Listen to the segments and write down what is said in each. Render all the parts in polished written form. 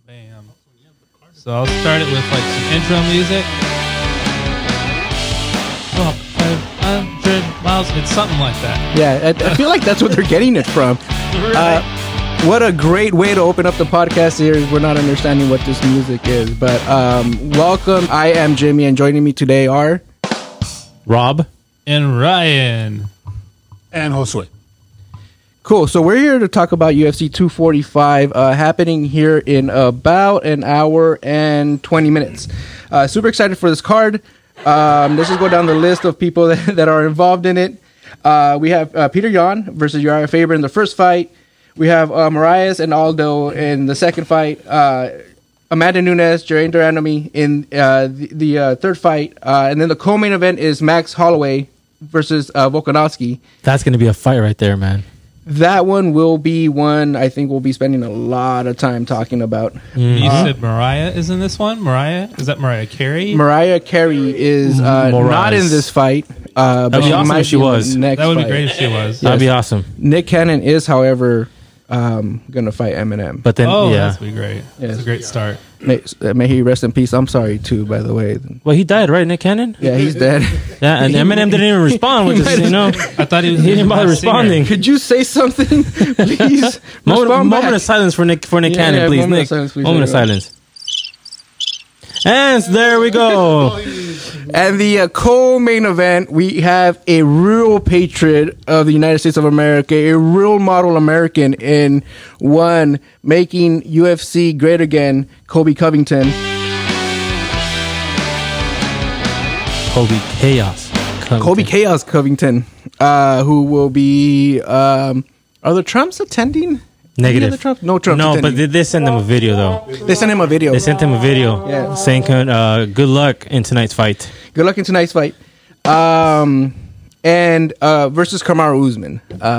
Bam. So I'll start it with like some intro music. Walk 500 miles. It's something like that. Yeah, I feel like that's what they're getting it from. What a great way to open up the podcast series. We're not understanding what this music is, but welcome. I am Jimmy, and joining me today are Rob And Ryan. And Josue. Cool. So we're here to talk about UFC 245 happening here in about an hour and 20 minutes. Super excited for this card. Let's just go down the list of people that are involved in it. We have Peter Yan versus Uriah Faber in the first fight. We have Moraes and Aldo in the second fight. Amanda Nunes, Jermaine Duranomy in the third fight. And then the co-main event is Max Holloway versus Volkanovski. That's going to be a fight right there, man. That one will be one I think we'll be spending a lot of time talking about. You said Mariah is in this one? Mariah? Is that Mariah Carey? Mariah Carey is not in this fight. But That'd be awesome if she was. That would be great if she was. That'd be awesome. Nick Cannon is, however, going to fight Eminem. But then, that'd be great. Yes. It's a great start. May he rest in peace. I'm sorry, too, by the way. Well, he died, right, Nick Cannon? Yeah, he's dead. Yeah, and Eminem didn't even respond, which is, I thought he didn't bother responding. Could you say something, please? Moment of silence for Nick Cannon, please. Moment Nick, of silence, please. moment of silence. And there we go. And the co-main event, we have a real patriot of the United States of America, a real model American in one, making UFC great again, Colby Covington. Colby Chaos Covington, who will be... are the Trumps attending? Negative. No Trumps No, attending. but they sent them a video, though. They sent him a video. They sent him a video saying good luck in tonight's fight. Good luck in tonight's fight. And versus Kamaru Usman,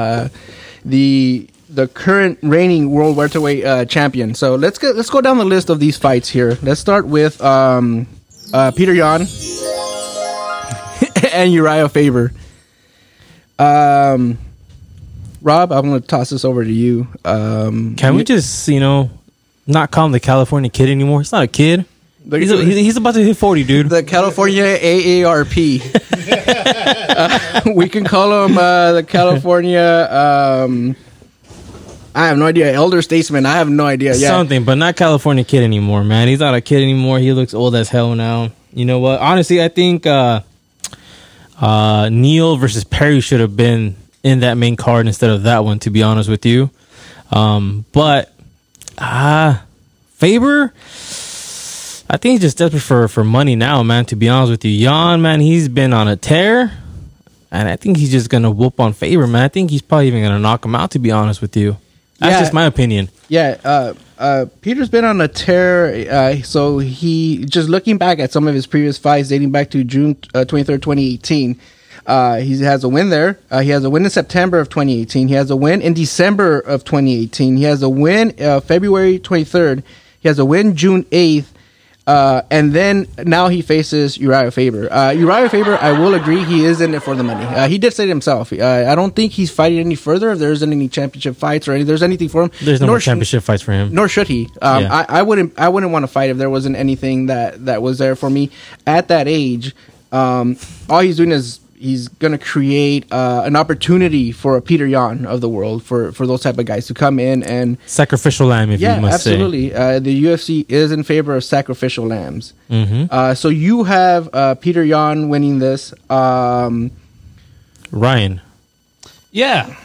the current reigning world welterweight champion. So let's go down the list of these fights here. Let's start with Peter Yan and Uriah Faber. Rob, I'm going to toss this over to you. Can we just, not call him the California Kid anymore? He's not a kid. He's about to hit 40, dude. The California AARP. We can call him the California... I have no idea. Elder statesman. I have no idea. Yeah. Something, but not California Kid anymore, man. He's not a kid anymore. He looks old as hell now. You know what? Honestly, I think Neal versus Perry should have been in that main card instead of that one, to be honest with you. But Faber, I think he's just desperate for money now, man, to be honest with you. Jan, man, he's been on a tear, and I think he's just going to whoop on Faber, man. I think he's probably even going to knock him out, to be honest with you. That's just my opinion. Yeah, Peter's been on a tear, so he, just looking back at some of his previous fights dating back to June 23rd, 2018, he has a win there. He has a win in September of 2018. He has a win in December of 2018. He has a win February 23rd. He has a win June 8th. And then now he faces Uriah Faber. Uriah Faber, I will agree, he is in it for the money. He did say it himself. I don't think he's fighting any further. If there isn't any championship fights or there's anything for him. There's no more championship fights for him. Nor should he. I wouldn't want to fight if there wasn't anything that was there for me at that age. All he's doing is he's going to create an opportunity for a Peter Yan of the world, for those type of guys to come in and... Sacrificial lamb, if you must absolutely. say. The UFC is in favor of sacrificial lambs. Mm-hmm. So you have Peter Yan winning this. Ryan. Yeah.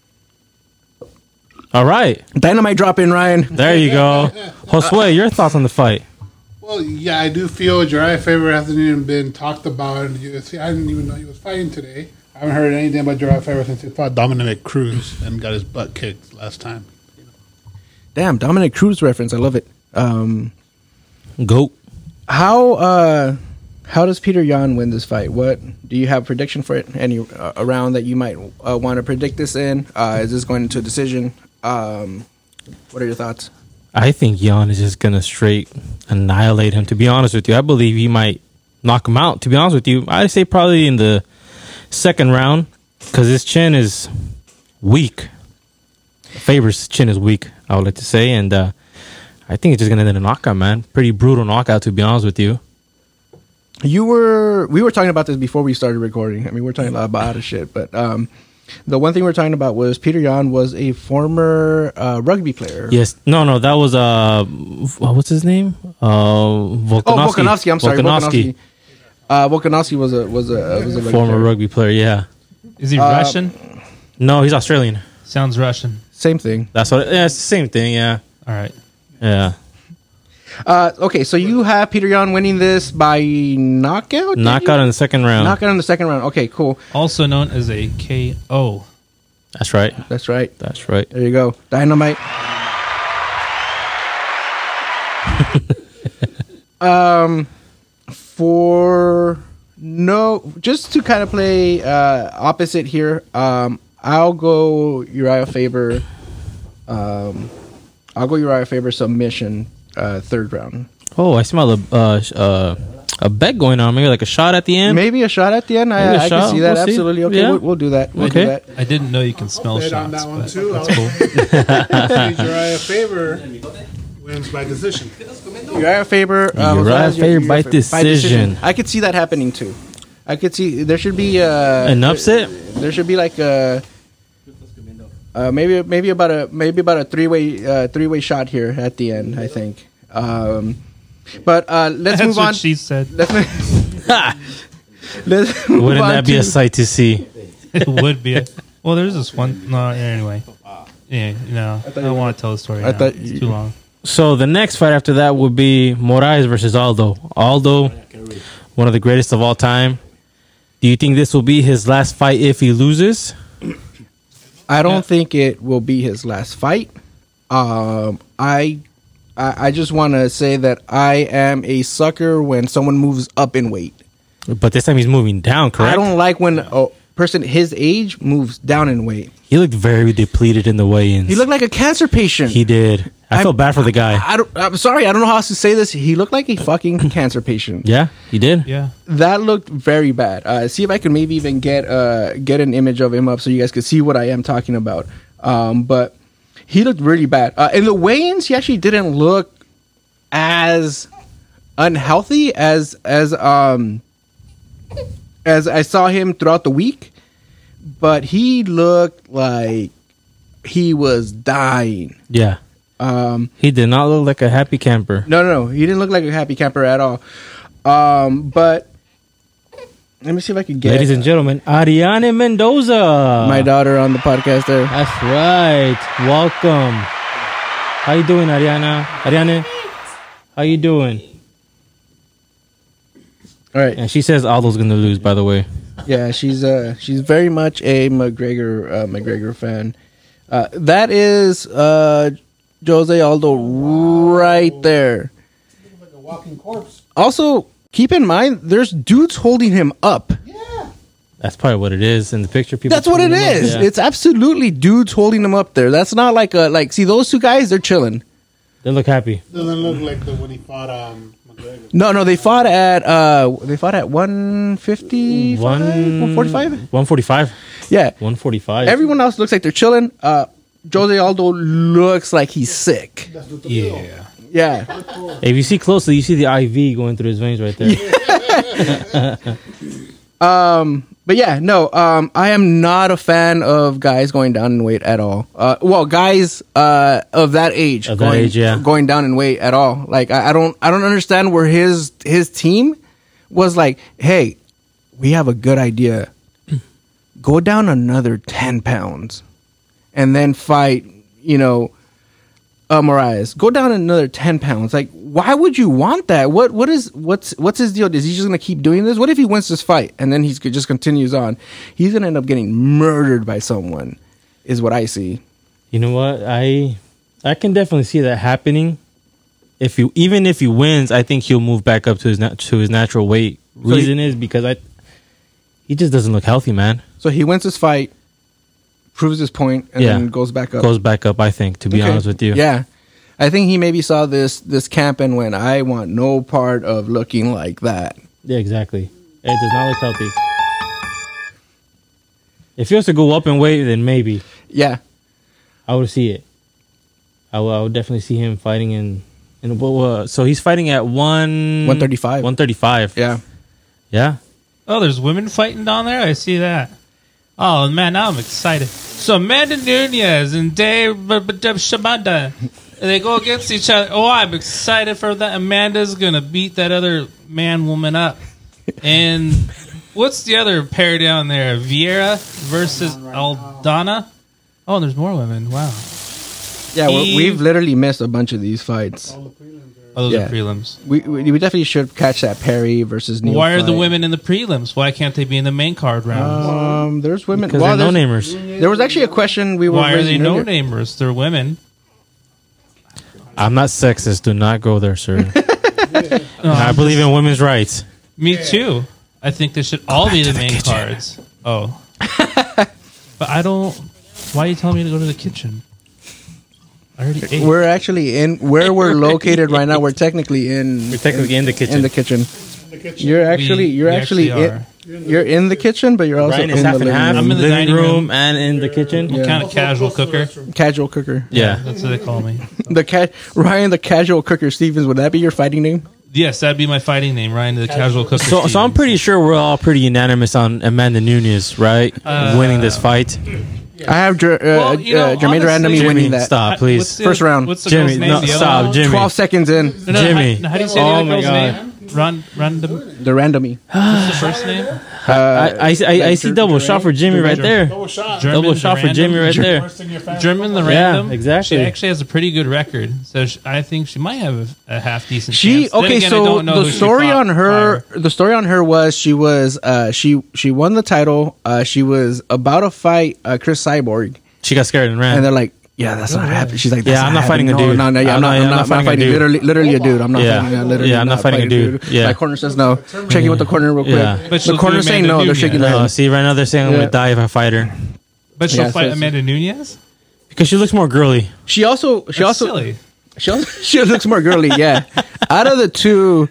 All right. Dynamite drop in, Ryan. There you go. Josue, your thoughts on the fight? Well, yeah, I do feel Uriah Faber hasn't even been talked about in the UFC. I didn't even know he was fighting today. I haven't heard anything about Uriah Faber since he fought Dominic Cruz and got his butt kicked last time. Damn, Dominic Cruz reference. I love it. Goat. How does Peter Yan win this fight? What do you have a prediction for it? Any round that you might want to predict this in? Is this going into a decision? What are your thoughts? I think Jan is just going to straight annihilate him, to be honest with you. I believe he might knock him out, to be honest with you. I'd say probably in the second round, because his chin is weak. Faber's chin is weak, I would like to say. And I think it's just gonna end in a knockout, man. Pretty brutal knockout, to be honest with you. We were talking about this before we started recording. I mean, we're talking a lot about other shit, but the one thing we were talking about was Peter Yan was a former rugby player. Yes, no, that was what's his name? Volkanovski. Oh, Volkanovski. I'm sorry, Volkanovski. Volkanovski was a rugby former player. rugby player. Yeah. Is he Russian? No, he's Australian. Sounds Russian. Same thing. That's what. Yeah, it's the same thing. Yeah. All right. Yeah. Okay, so you have Peter Yan winning this by knockout? did Knockout you? in the second round. Knockout in the second round. Okay, cool. Also known as a KO. That's right. That's right. That's right. There you go. Dynamite. Just to kind of play opposite here, I'll go Uriah Faber. I'll go Uriah Faber submission, third round. Oh, I smell a bet going on. Maybe like a shot at the end. Maybe a shot at the end. Maybe a I shot. can see that. We'll see. Absolutely. Okay, Yeah. we'll do that. We'll Okay. do that. I didn't know you can smell Bet shots. on that one but too. That's cool. Uriah Faber wins by decision. Uriah Faber. Uriah Faber by decision. I could see that happening too. I could see there should be An upset? There should be like a maybe about a three-way shot here at the end. I think. But let's That's move what on. she said. Let's move Wouldn't on that be to- a sight to see? It would be. Well, there's this one. No, anyway. Yeah, no. I don't want to tell the story. I now. thought It's you- too long. So the next fight after that would be Moraes versus Aldo. Aldo, one of the greatest of all time. Do you think this will be his last fight if he loses? I don't think it will be his last fight. I just want to say that I am a sucker when someone moves up in weight. But this time he's moving down, correct? I don't like when a person his age moves down in weight. He looked very depleted in the weigh-ins. He looked like a cancer patient. He did. I felt bad for the guy. I'm sorry. I don't know how else to say this. He looked like a fucking cancer patient. Yeah, he did. Yeah. That looked very bad. See if I can maybe even get an image of him up so you guys can see what I am talking about. But he looked really bad. In the weigh-ins, he actually didn't look as unhealthy as I saw him throughout the week. But he looked like he was dying. Yeah. He did not look like a happy camper. No. He didn't look like a happy camper at all. But let me see if I can get Ladies and gentlemen, Ariane Mendoza. my daughter on the podcast there. That's right. Welcome. How you doing, Ariana? Ariane? How you doing? All right. And she says Aldo's going to lose, by the way. Yeah, she's very much a McGregor fan. That is Jose Aldo right there. Like a walking corpse. Also, keep in mind, there's dudes holding him up. That's probably what it is in the picture. People. That's what it pulling him up, is. yeah. It's absolutely dudes holding him up there. That's not like see those two guys, they're chilling. They look happy. Doesn't look like the when he fought McGregor. No, they fought at 150, 145. 145. Yeah, 145. everyone else looks like they're chilling. Jose Aldo looks like he's sick. That's what the deal. Yeah. Yeah. If you see closely, you see the IV going through his veins right there. But yeah, no, I am not a fan of guys going down in weight at all. Well, guys of that age, Of that age, yeah. going down in weight at all. Like I don't understand where his team was like, hey, we have a good idea. Go down another 10 pounds and then fight, Moraes. Go down another 10 pounds. Like, why would you want that? What's his deal? Is he just going to keep doing this? What if he wins this fight and then he just continues on? He's going to end up getting murdered by someone, is what I see. You know what? I can definitely see that happening. Even if he wins, I think he'll move back up to his natural weight. Reason is because he just doesn't look healthy, man. So he wins this fight, proves his point, and then goes back up. Goes back up, I think, to be Okay. honest with you. Yeah. I think he maybe saw this camp and went, I want no part of looking like that. Yeah, exactly. It does not look healthy. If he was to go up in weight, then maybe Yeah. I would see it. I would definitely see him fighting in And so he's fighting at 135. 135. Yeah. Yeah. Oh, there's women fighting down there? I see that. Oh, man, now I'm excited. So Amanda Nunez and Dave Shabada, they go against each other. Oh, I'm excited for that. Amanda's going to beat that other woman up. And what's the other pair down there? Vieira versus Aldana? Oh, and there's more women. Wow. Yeah, we've literally missed a bunch of these fights. Oh, those Yeah. are prelims. We definitely should catch that Perry versus Neil Why are the fight. women in the prelims? Why can't they be in the main card rounds? There's women. Because well, they're there's- no-namers. There was actually a question we were Why are they raising earlier. no-namers? They're women. I'm not sexist. Do not go there, sir. I believe in women's rights. Me too. I think they should all be the main cards. Oh. But I don't... Why are you telling me to go to the kitchen? I already ate. We're actually in where we're located right now. We're technically in. We're technically in the kitchen. In the kitchen. You're actually We actually in. are. You're in the kitchen, but you're also Ryan in is the half and living half. room. I'm in the living dining room room. and in the kitchen. Yeah. Kind of casual cooker. Casual cooker. Yeah. That's what they call me. Ryan, the casual cooker. Stevens, would that be your fighting name? Yes, that'd be my fighting name, Ryan, the casual cooker. So I'm Stevens. pretty sure we're all pretty unanimous on Amanda Nunez, right? Winning this fight. I have Well, you know, Jermaine honestly- Randomy winning that. Stop, What's please. the- First round. What's the Jimmy, girl's name? no, The other stop, one? Jimmy. 12 seconds in. No, no, Jimmy. How do you say the Oh other my girl's God. name? Random. The Randomy. What's the first name? I see double shot for Jimmy right there. Double shot. German Double the shot for Random? Jimmy right there. Worst thing your family. German the Yeah, Random. exactly. She actually has a pretty good record, so I think she might have a half decent. She chance. Then okay. again, I So don't know the who she story fought on her, prior. the story on her was she won the title. She was about to fight Chris Cyborg, She got scared and ran. and they're like, "Yeah, that's not happening." She's like, Yeah, that's I'm not happening. fighting a dude. No, yeah, I'm not fighting. a dude. Literally a dude. I'm not Yeah. fighting. Literally Yeah, I'm not fighting a dude. Yeah. My corner says no. Checking with the corner real quick. Yeah. But she'll The corner do saying Amanda no. They're Nunes. shaking their head. See, right now they're saying I'm Yeah. gonna die if I fight her But she'll Yeah, fight so- Amanda Nunez. because she looks more girly. She also Silly. she looks more girly. Yeah. Out of the two,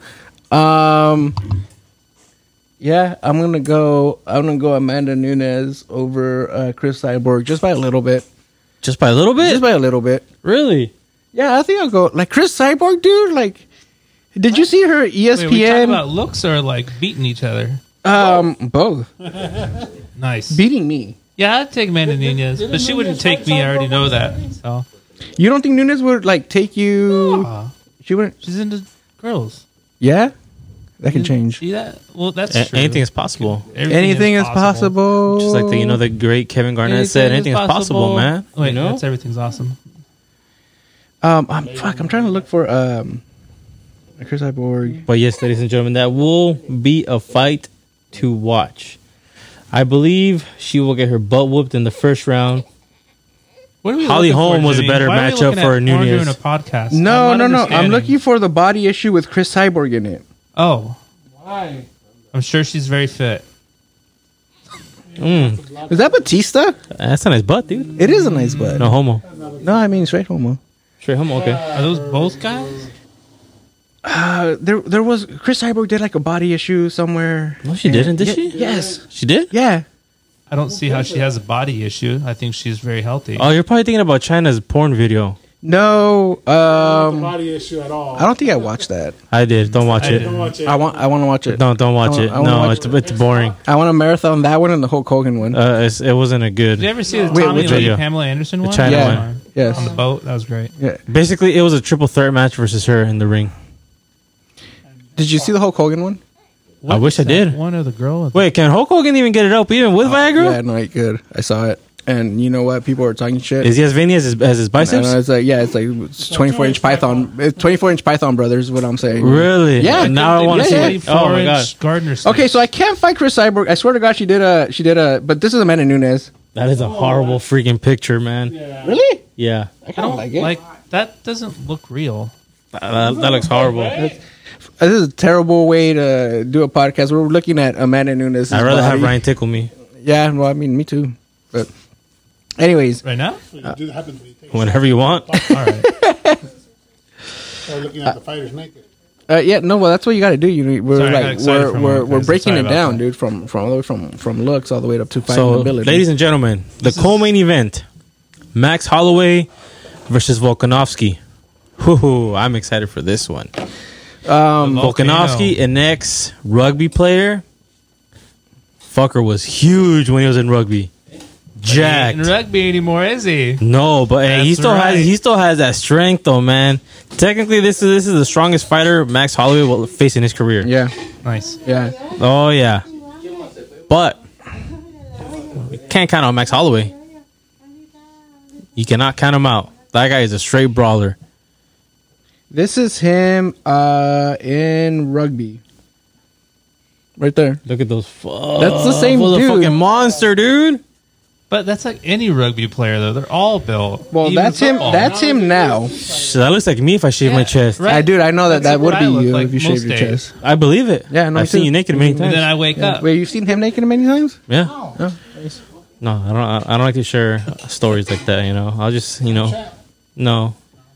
yeah, I'm gonna go Amanda Nunes over Chris Cyborg just by a little bit. Just by a little bit. Just by a little bit. Really? Yeah, I think I'll go like Chris Cyborg, dude. Like, did you see her Wait, we talking ESPN? about looks or like beating each other? Both Nice. beating me. Yeah, I'd take Amanda Nunez, but she wouldn't take me. I already know that. So You don't think Nunes would like take you? She wouldn't. she's into girls. Yeah, that can change. See that? Well, that's A- true. anything is possible. Anything is possible. Just like the great Kevin Garnett said, anything is possible, man. Wait, you know? that's everything's awesome. I'm trying to look for Chris Cyborg. But yes, ladies and gentlemen, that will be a fight to watch. I believe she will get her butt whooped in the first round. What are we Holly looking for, Holm was a Jenny? better Why are we matchup looking for at porn Nunez. During a podcast. No. I'm not I'm understanding. looking for the body issue with Chris Cyborg in it. Oh, Why? I'm sure she's very fit. Is that Batista? That's a nice butt, dude. It is a nice butt. No homo. No, I mean straight homo. Straight homo, okay. Are those both guys? There was Chris Cyborg did like a body issue somewhere. No, she didn't, did she? Yes. She did? Yeah. I don't see how she has a body issue. I think she's very healthy. Oh, you're probably thinking about China's porn video. No. Body issue at all. I don't think I watched that. I did. Don't watch it. Don't watch it. I want to watch it. Don't watch it. I wanna No, watch it's boring. I want to marathon that one and the Hulk Hogan one. It wasn't a good. Did you ever see the Wait, Tommy which Lee video? Pamela Anderson one? China Yeah. one. Yes. On the boat. That was great. Yeah. Basically, it was a triple threat match versus her in the ring. Did you see the Hulk Hogan one? What wish is I did. that One or the girl? Wait, can Hulk Hogan even get it up even with Viagra? Yeah, no, good. I saw it. And you know what? People are talking shit. Is he as veiny as his And biceps? it's like, yeah, it's like 24-inch Python. It's 24-inch Python brothers is what I'm saying. Really? Yeah. Now I want to Yeah, see yeah. it. Oh my god, Gardner. Okay, so I can't fight Chris Cyborg. I swear to God, she did a. But this is Amanda Nunes. that is a horrible freaking picture, man. Really? Yeah, I kind of like it. that doesn't look real. that looks horrible. This is a terrible way to do a podcast. We're looking at Amanda Nunes. I'd rather have Ryan tickle me Yeah, well, I mean, me too. But, anyways, Right now? It happens when you take whenever you want. All right. Start looking at the fighters naked. yeah, no, well, that's what you got to do. We're Sorry, I got like excited for a we're moment, guys. breaking Sorry it about down, that. dude. From all the way from looks all the way up to fighting So, ability. ladies and gentlemen, the co-main event: Max Holloway versus Volkanovski. Ooh, I'm excited for this one. Volcano. Volkanovski, an ex-rugby player. Fucker was huge when he was in rugby. Jacked. Ain't in rugby anymore, is he? No, but hey, he That's still right. has that strength though, man. Technically, this is the strongest fighter Max Holloway will face in his career. Yeah, Nice. yeah. Oh yeah, but we can't count out Max Holloway. You cannot count him out. That guy is a straight brawler. This is him in rugby. Right there. Look at those. That's the same a dude. fucking monster, dude. But that's like any rugby player, though. They're all built. Well, Even that's him. football. That's him now. So that looks like me if I shave my chest. right. I know that That's would what be I look you like if you most shaved your days. chest. I believe it. Yeah, no, I've seen too. you naked many And times. then I wake up. Wait, you've seen him naked many times? Yeah. Oh, nice. No, I don't like to share stories like that. You know, I'll just no, no,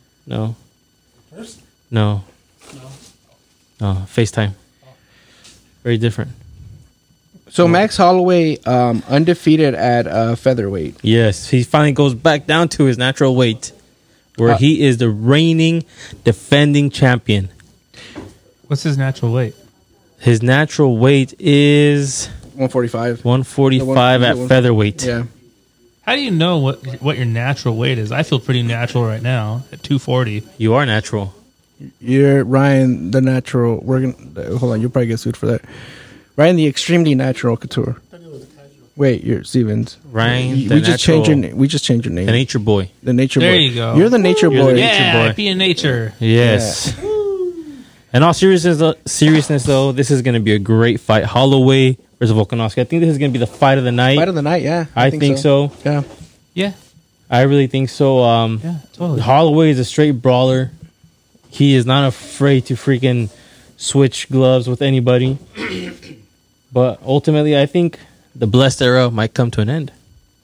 FaceTime. Very different. So Max Holloway, undefeated at featherweight. Yes, he finally goes back down to his natural weight, where he is the reigning, defending champion. What's his natural weight? His natural weight is 145. 145 at featherweight. Yeah. How do you know what your natural weight is? I feel pretty natural right now at 240. You are natural. You're Ryan, the natural. We're gonna hold on. You'll probably get sued for that. Ryan, the extremely natural couture. Wait, you're Stevens. Ryan, We the just natural- changed your name. We just changed your name. The nature boy. The nature There boy. you go. You're the nature You're boy. the Yeah, boy. be in nature. Yes. In all seriousness, though, this is going to be a great fight. Holloway versus Volkanovski. I think this is going to be the fight of the night. Fight of the night. Yeah, I think so. Yeah. Yeah, I really think so. yeah, totally. Holloway is a straight brawler. He is not afraid to freaking switch gloves with anybody. But ultimately, I think the blessed era might come to an end.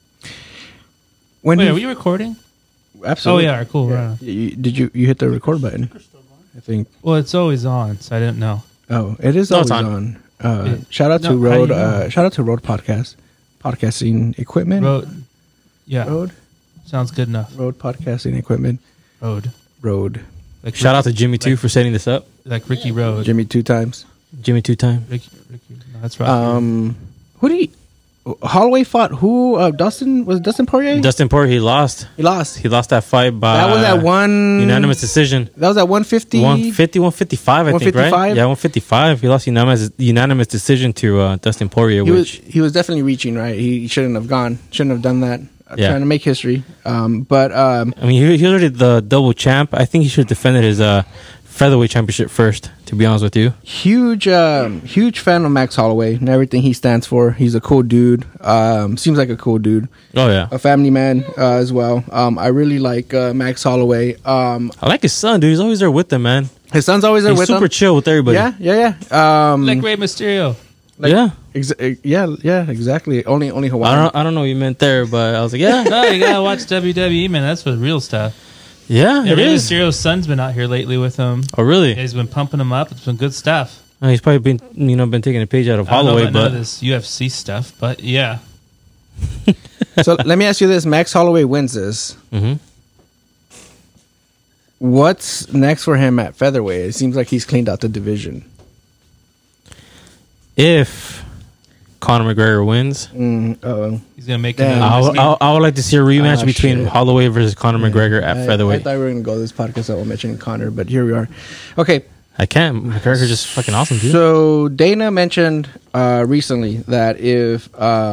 When Wait, he- are we recording? absolutely. Oh, yeah, cool. Yeah. Right. Did you hit the record button? I think. Well, it's always on, so I didn't know. Oh, it is No, it's always on. on. Shout out to No, how do Road. you know? Shout out to Road Podcast, podcasting equipment. Road. Yeah, Road sounds good enough. podcasting equipment. Road. Road. Like Shout out to Jimmy, too, for setting this up. like Ricky Road. Jimmy 2 times. Jimmy, 2-time. Ricky. No, that's right. Who did he? Holloway fought who? Dustin Poirier. Dustin Poirier, he lost. He lost. He lost that fight by That was at one unanimous decision. That was at 150. 150, 155, I think, right? 155? Yeah, 155. He lost unanimous decision to Dustin Poirier, He was definitely reaching right. He shouldn't have gone. Shouldn't have done that. Yeah. Trying to make history. But I mean, he already the double champ. I think he should have defended his featherweight championship first, to be honest with you. huge fan of Max Holloway and everything he stands for. He's a cool dude. Seems like a cool dude. Oh, yeah. A family man as well. I really like Max Holloway. I like his son, dude. He's always there with them, man. His son's always there He's with super him. chill with everybody. Yeah. like Rey Mysterio. yeah. Yeah, exactly. Only Hawaiian. I don't know what you meant there, but I was like, yeah. No, you gotta watch WWE, man. That's the real stuff. Yeah, Yeah, it Rey is. Mysterio's son's been out here lately with him. Oh, really? Yeah, he's been pumping him up. It's been good stuff. He's probably been taking a page out of I don't know Holloway, about none of but this UFC stuff, but yeah. So let me ask you this: Max Holloway wins this. Mhm. What's next for him at featherweight? It seems like he's cleaned out the division. if Conor McGregor wins, He's gonna make Damn. it. I would like to see a rematch Ah, between shit. Holloway versus Conor McGregor at I featherweight. thought we were going to go this podcast without mentioning Connor, but here we are. Okay, I can't. McGregor's just fucking awesome, dude. so Dana mentioned recently that if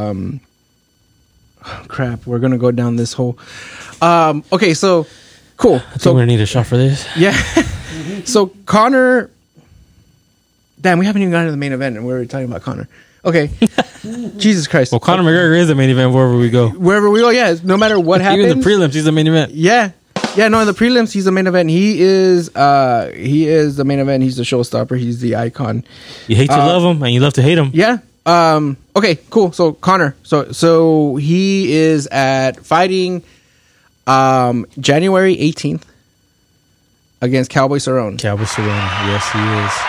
crap, we're going to go down this whole. Okay, so cool. I think So we're gonna need a shot for this. yeah, so Connor. Damn, we haven't even gotten to the main event, and we're already talking about Connor. Okay, Jesus Christ. Well, Conor McGregor is the main event wherever we go. Wherever we go, yeah, no matter what happens. Even the prelims, he's the main event. Yeah. Yeah, no, in the prelims, he's the main event. He is the main event. He's the showstopper. He's the icon. You hate to love him, and you love to hate him. Yeah. Okay, cool. So Connor. So he is at fighting January 18th against Cowboy Cerrone Cowboy Cerrone. Yes, he is.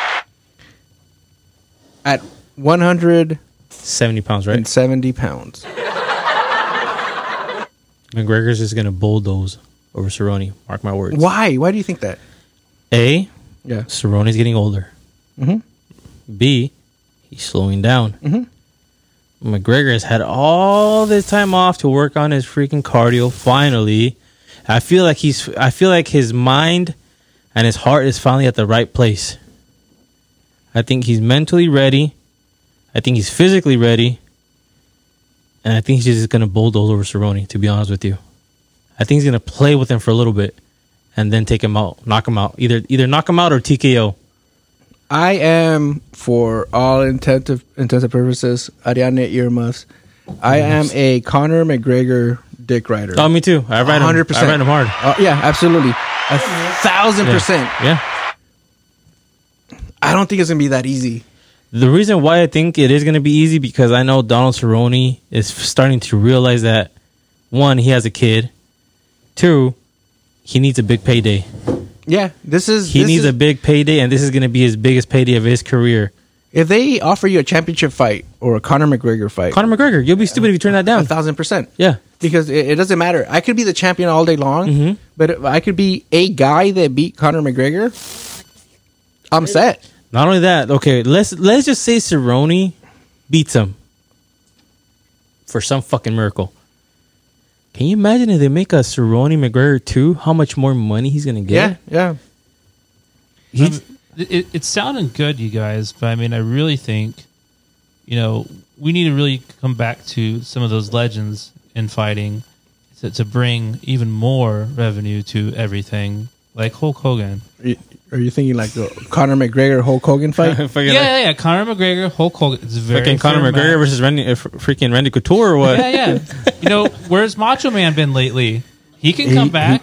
at 170 70 pounds, right? pounds. McGregor's just gonna bulldoze. over Cerrone. Mark my words. Why? Why do you think that? A, Yeah. Cerrone's getting older. Mhm. B, he's slowing down. Mhm. McGregor has had all this time off to work on his freaking cardio. Finally, I feel like his mind and his heart is finally at the right place. I think he's mentally ready. I think he's physically ready. And I think he's just going to bulldoze over Cerrone, to be honest with you. I think he's going to play with him for a little bit and then take him out, knock him out. Either knock him out or TKO. I am, for all intensive purposes, Ariane earmuffs. I am a Conor McGregor dick rider. Oh, me too. I ride him. 100%. I ride him hard. Yeah, absolutely. 1,000%. Yeah. I don't think it's gonna be that easy. The reason why I think it is going to be easy because I know Donald Cerrone is starting to realize that, one, he has a kid. Two, he needs a big payday. Yeah, He needs a big payday, and this is going to be his biggest payday of his career. If they offer you a championship fight or a Conor McGregor fight, Conor McGregor, you'll be stupid if you turn that down. 1,000%. Yeah. Because it doesn't matter. I could be the champion all day long, but if I could be a guy that beat Conor McGregor, I'm set. Not only that, okay, let's just say Cerrone beats him for some fucking miracle. Can you imagine if they make a Cerrone McGregor 2? How much more money he's gonna get? Yeah. It's sounding good, you guys, but I mean, I really think, we need to really come back to some of those legends in fighting to bring even more revenue to everything, like Hulk Hogan. Are you thinking like the Conor McGregor Hulk Hogan fight? Yeah. Conor McGregor, Hulk Hogan. It's very Fucking Conor fair McGregor match. versus freaking Randy Couture or what? Yeah. Where's Macho Man been lately? He can come back.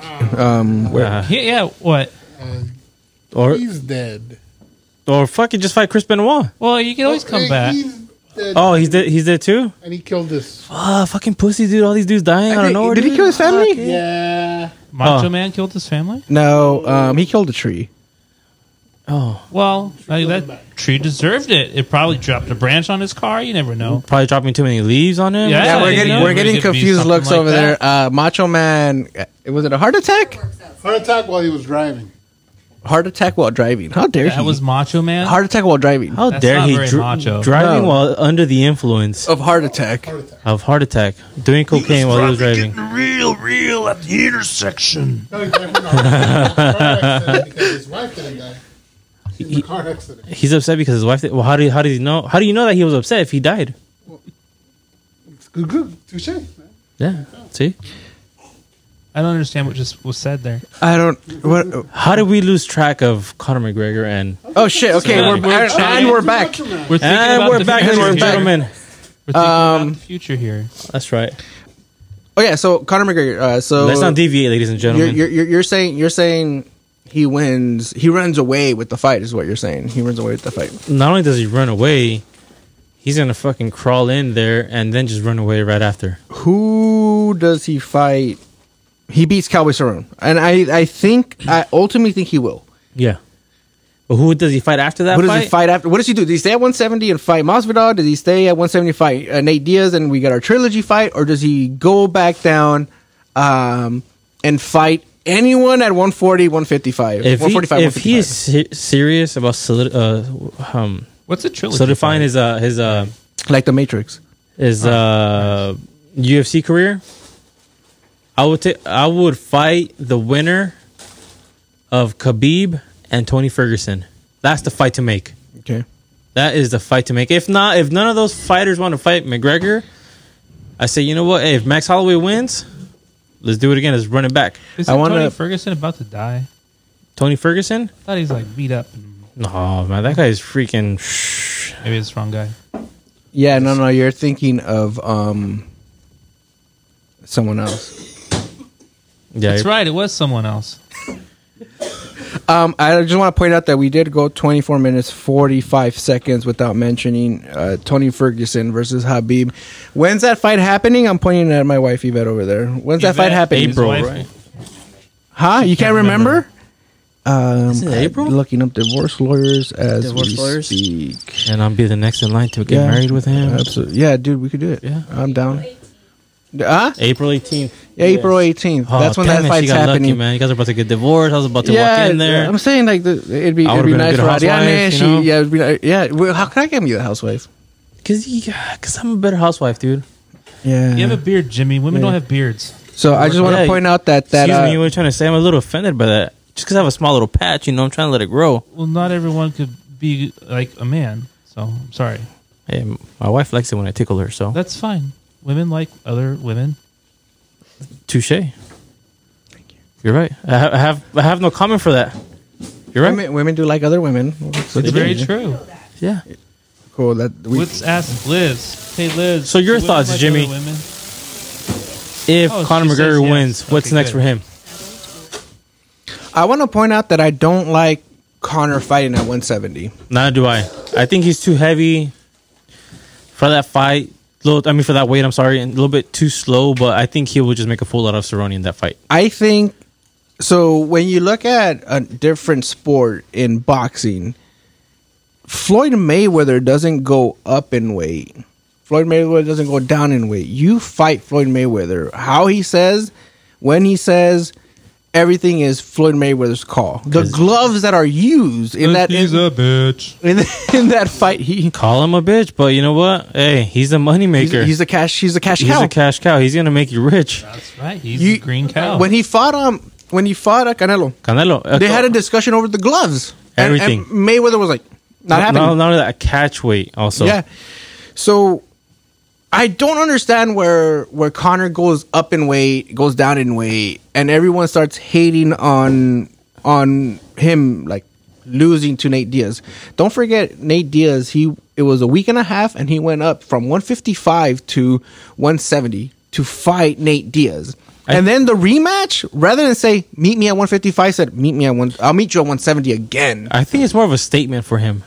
What? Or He's dead. fucking just fight Chris Benoit. Well, you can always come back. He's dead. Oh, he's dead. He's dead too. And he killed this. Fucking pussy, dude! All these dudes dying. I don't know. Did he kill his family? Yeah. Macho Man killed his family? No, he killed a tree. Oh, Well, that tree deserved it. It probably dropped a branch on his car. You never know. probably dropping too many leaves on him. Yeah. Yeah, we're you getting know, we're it getting could be confused something looks like over that. there. Macho Man, was it a heart attack? Heart attack while he was driving. Heart attack while driving. How dare he? That was Macho Man? Heart attack while driving. How That's dare not he very macho. driving No. while under the influence Of heart attack. of heart attack, doing cocaine while he was driving? Real at the intersection. No, he died from a car accident because his wife didn't die. She's in a car accident. He's upset because his wife. Well, how did he know? How do you know that he was upset if he died? Good. Touche. man. Yeah. See, I don't understand what just was said there. I don't. What? how did we lose track of Conor McGregor and? Oh shit! Okay, Yeah, we're back. Macho Man. We're thinking And about we're the back, future ladies and here. gentlemen. We're thinking about the future here. That's right. Oh yeah, so Conor McGregor. So Let's not deviate, ladies and gentlemen. you're saying he wins. He runs away with the fight. Is what you're saying? He runs away with the fight. Not only does he run away, he's gonna fucking crawl in there and then just run away right after. Who does he fight? He beats Cowboy Cerrone, and I ultimately think he will. Yeah. But who does he fight after that Who does fight? he fight after? What does he do? Does he stay at 170 and fight Masvidal? Does he stay at 170 and fight Nate Diaz and we got our trilogy fight? Or does he go back down and fight anyone at 140, 155? If 145, he, if he is 155? serious about What's a trilogy? solidifying fight? his Like the Matrix. UFC career, I would fight the winner of Khabib and Tony Ferguson. That's the fight to make. Okay. That is the fight to make. If not, if none of those fighters want to fight McGregor, I say, you know what? Hey, if Max Holloway wins, let's do it again. Let's run it back. Isn't I wanna- Tony Ferguson about to die? Tony Ferguson? I thought he's like beat up. And No, man, that guy is freaking. maybe it's the wrong guy. Yeah, no, you're thinking of someone else. Yeah, That's right. It was someone else. I just want to point out that we did go 24 minutes 45 seconds without mentioning Tony Ferguson versus Habib. When's that fight happening? I'm pointing at my wife Yvette over there. When's that fight Yvette, happening? his April, wife. right? Huh? You can't remember? Is it April? I'm looking up divorce lawyers as Divorce we lawyers? speak. And I'll be the next in line to get Yeah. married with him. Absolutely. Yeah, dude, we could do it. Yeah. I'm down. Huh? April 18th. Yeah, April 18th. Oh, That's when damn that it, fight's she got happening. lucky, man. You guys are about to get divorced. I was about to walk in there. I'm saying like it'd be I would've been a nice good for housewife, Ariane. you know? Yeah, it'd be like, yeah. Well, how can I get me the housewife? Cause I'm a better housewife, dude. Yeah. You have a beard, Jimmy. Women don't have beards. So I just want to Yeah, point out that Excuse me, what are you trying to say? I'm a little offended by that. Just because I have a small little patch, I'm trying to let it grow. Well, not everyone could be like a man. So I'm sorry. Hey, my wife likes it when I tickle her, so That's fine. Women like other women. touche. Thank you. You're right. I have no comment for that. You're right. women do like other women. So It's very true. Yeah. cool. That we, Let's ask Liz. Hey, Liz. So your do women thoughts, like Jimmy? other women? If Oh, Conor she says McGregor yes. wins, what's Okay, next good. for him? I want to point out that I don't like Conor fighting at 170. Neither do I. I think he's too heavy for that fight. For that weight. I'm sorry, and a little bit too slow. But I think he will just make a fool out of Cerrone in that fight. I think so. When you look at a different sport in boxing, Floyd Mayweather doesn't go up in weight. Floyd Mayweather doesn't go down in weight. You fight Floyd Mayweather. How he says, when he says, everything is Floyd Mayweather's call. The gloves that are used in that He's a bitch. in that fight, he Call him a bitch, but you know what? Hey, he's a moneymaker. he's a cash He's cow. a cash cow. He's gonna make you rich. That's right. He's You- a green cow. When he fought Canelo, Canelo. they had a discussion over the gloves. Everything. And Mayweather was like, not happening. Not only that, a catch weight also. Yeah. So I don't understand where Conor goes up in weight, goes down in weight, and everyone starts hating on him like losing to Nate Diaz. Don't forget Nate Diaz, it was a week and a half and he went up from 155 to 170 to fight Nate Diaz. And then the rematch, rather than say meet me at 155, said I'll meet you at 170 again. I think it's more of a statement for him.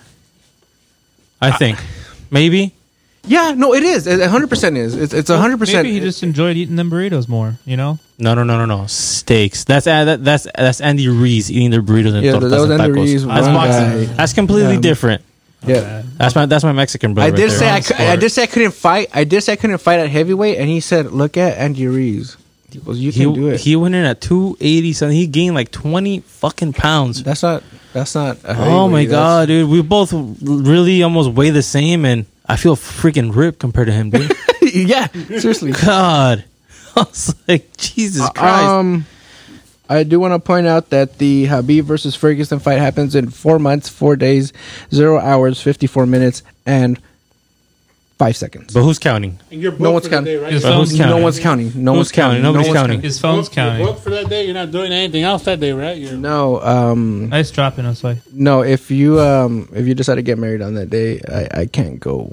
I think. Maybe. Yeah, no, it is. It 100% is. It's 100%. Maybe he just enjoyed eating them burritos more. You know. No. Steaks. That's Andy Reese eating their burritos and Yeah, tortas that was and Andy tacos. Reese, That's one boxing. guy. That's completely different. Yeah. That's my Mexican brother. I did right say there. I did say I couldn't fight. I did say I couldn't fight at heavyweight, and he said, "Look at Andy Reese. He goes, you can do it." He went in at 280 something. He gained like 20 fucking pounds. That's not. A Oh my heavyweight. god, dude. We both really almost weigh the same, and I feel freaking ripped compared to him, dude. Yeah, seriously. God. I was like, Jesus Christ. I do want to point out that the Habib versus Ferguson fight happens in 4 months, 4 days, 0 hours, 54 minutes, and 5 seconds. But who's counting? And you're No booked one's for the counting. day, right? His But who's phone's counting? No one's counting. No Who's one's counting? counting. Nobody's No one's counting. His phone's You're counting. booked for that day. You're not doing anything else that day, right? You're No, Nice dropping us, like. no. If you decide to get married on that day, I can't go.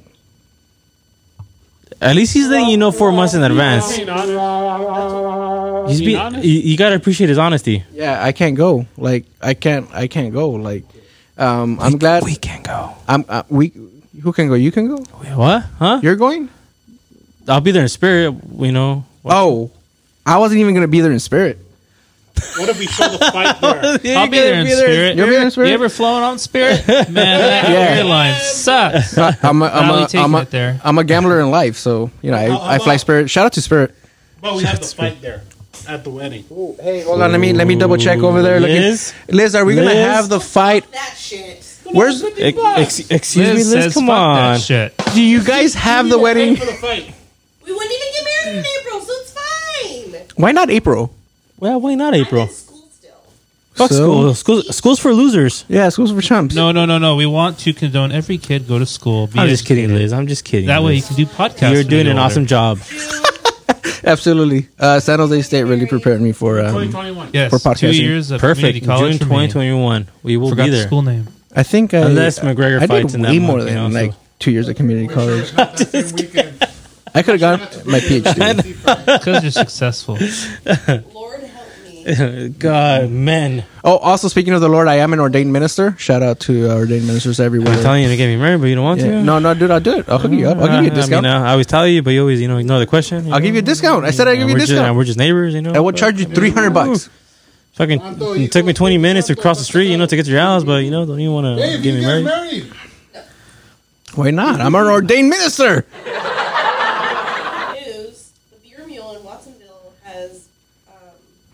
At least he's letting you know 4 months in advance. Being honest. He's you gotta appreciate his honesty. Yeah, I can't go. Like I can't go. Like I'm glad We can go. we. Who can go? You can go. What? Huh? You're going? I'll be there in spirit, you know. Oh, I wasn't even gonna be there in spirit. What if we show the fight there? I'll be there in spirit. You'll be there in spirit? You ever flown on Spirit? Man, that Yeah. airline sucks. I'm Probably taking it there. I'm a gambler in life, so you know I fly Spirit. Shout out to Spirit. But we have the fight there at the wedding. Hey, hold on. Let me double check over there. Liz, are we gonna Liz? have the fight? That shit. Where's? Excuse me, Liz Liz. says, Come "Fuck on. that shit." Do you guys have the wedding? For the fight. We wouldn't even get married in April, so it's fine. Why not April? Well, why not I'm April? in school still. Fuck So? school. School's for losers. Yeah, schools for chumps. No. We want to condone every kid go to school. Be I'm just kidding, educated. Liz. I'm just kidding. That way you Liz. can do podcasts. You're when doing you an get awesome older. job. Absolutely. San Jose State really prepared me for. 2021. Yes, For 2 podcasting. years of Perfect. community college June for me. 2021. We will Forgot be the there. school name. I think Unless McGregor I fights did in that way month, more you than know, like so- 2 years of community college. Same weekend. I could have got my PhD. Because you're successful. Lord help me. God, men. Oh, also speaking of the Lord, I am an ordained minister. Shout out to ordained ministers everywhere. I'm telling you to get me married, but you don't want Yeah. to. No, dude, I'll do it. I'll hook you up. I'll give you a discount. I always tell you, but you always, ignore the question. I'll give you a discount. I said I'll give you a discount. We're just neighbors, I will charge you $300. Fucking, it took me 20 minutes to cross the street, to get to your house, but don't even want Hey, to if get you me get married. married. Why not? I'm an ordained minister. News: the beer mule in Watsonville has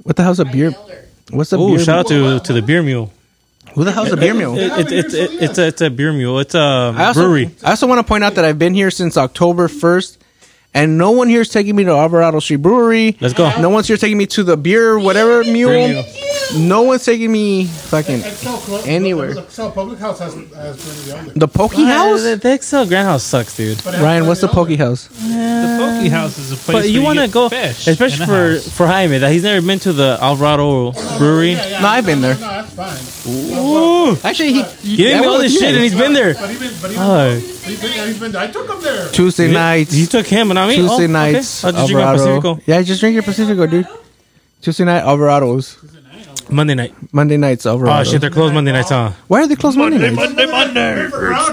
What the hell's a beer? What's a Oh, beer? shout out to the beer mule. Who the hell's a beer mule? It's a beer mule. It's a also, brewery. I also want to point out that I've been here since October 1st, and no one here is taking me to Alvarado Street Brewery. Let's go. No one's here taking me to the beer whatever mule. Mule. No one's taking me fucking anywhere. Excel Public House has plenty of The Pokey House? The XL Grand House sucks, dude. Ryan, what's the Pokey House? The Pokey House is a place But you want to go, fish, especially in a house. for Jaime, that he's never been to the Alvarado Brewery. No, I've been there. No, that's fine. Ooh, Actually, he gave me all this shit and he's been there. But he's been there. I took him there. Tuesday nights. You took him and I mean, Tuesday okay. nights. I'll just drink my Alvarado. Pacifico. Yeah, just drink your Pacifico, dude. Tuesday night, Alvarado's. Monday night. Monday nights, Alvarado. Oh shit, they're closed Monday nights, huh? Why are they closed Monday nights? Monday.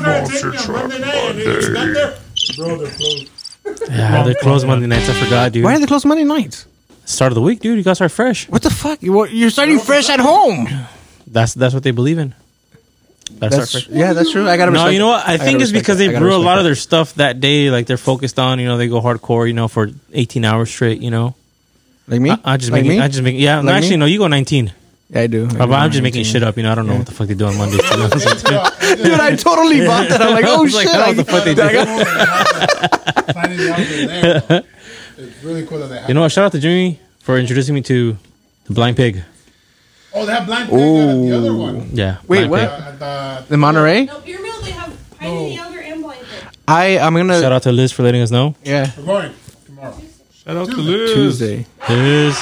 Bro, they're closed. Yeah, they're closed Monday nights. I forgot, dude. Why are they closed Monday nights? Start of the week, dude. You gotta start fresh. What the fuck? You're starting fresh at home. That's what they believe in. That's fresh. Yeah, that's true. I gotta No, respect you know what? I think it's because they brew a lot of their. their stuff that day. Like they're focused on, they go hardcore, for 18 hours straight. Like me? I just Like make me? it. I just make. Yeah, Like actually, me? no. You go 19. Yeah, I do. But I'm just making shit up. I don't know what the fuck they do on Mondays. Dude, I totally bought that. I'm like, oh I was like, shit. I don't know what the fuck they do. Finding out they're there. It's really cool that they have. You know what? Shout out to Jimmy for introducing me to the Blind Pig. Oh, they have Blind Pig at the other one. Yeah. Wait, Blind what? Pig. At In Monterey? No, beer mill, they have Heidi the Elder and Blind Pig. I'm gonna. Shout out to Liz for letting us know. Yeah. we're going tomorrow. Shout out to Liz. Tuesday. Liz.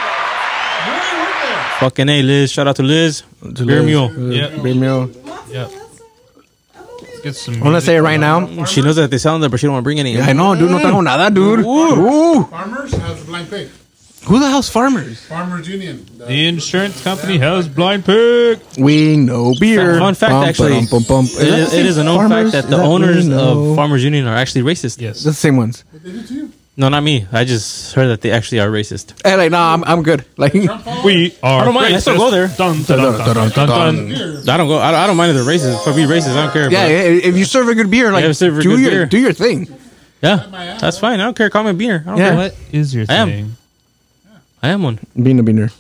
Fucking A, Liz. Shout out to Liz. Beer Mule. Yeah. Beer mule. Yeah. Get some. I'm gonna say it right now. She knows that they sound there, but she don't want to bring any. Yeah, I know, dude. No tengo nada, dude. Ooh. Farmers has Blind Pig. Who the hell's Farmers? Farmers Union. The insurance company has Blind Pig. We know beer. Fun fact, actually, it is a known fact that the owners of Farmers Union are actually racist. Yes. The same ones. What they do to you? No, not me. I just heard that they actually are racist. Hey, like, nah, I'm good. Like, We are. I don't mind. I still go there. Dun, dun, dun, dun, dun, dun. I don't go. I don't mind if they're racist. If I be racist, I don't care. yeah, but- if you serve a good beer, like, Yeah, serve a good beer. do your thing. yeah, that's fine. I don't care. Call me a beaner. I don't Yeah. care. What is your I am. thing? I am one. Being a beaner.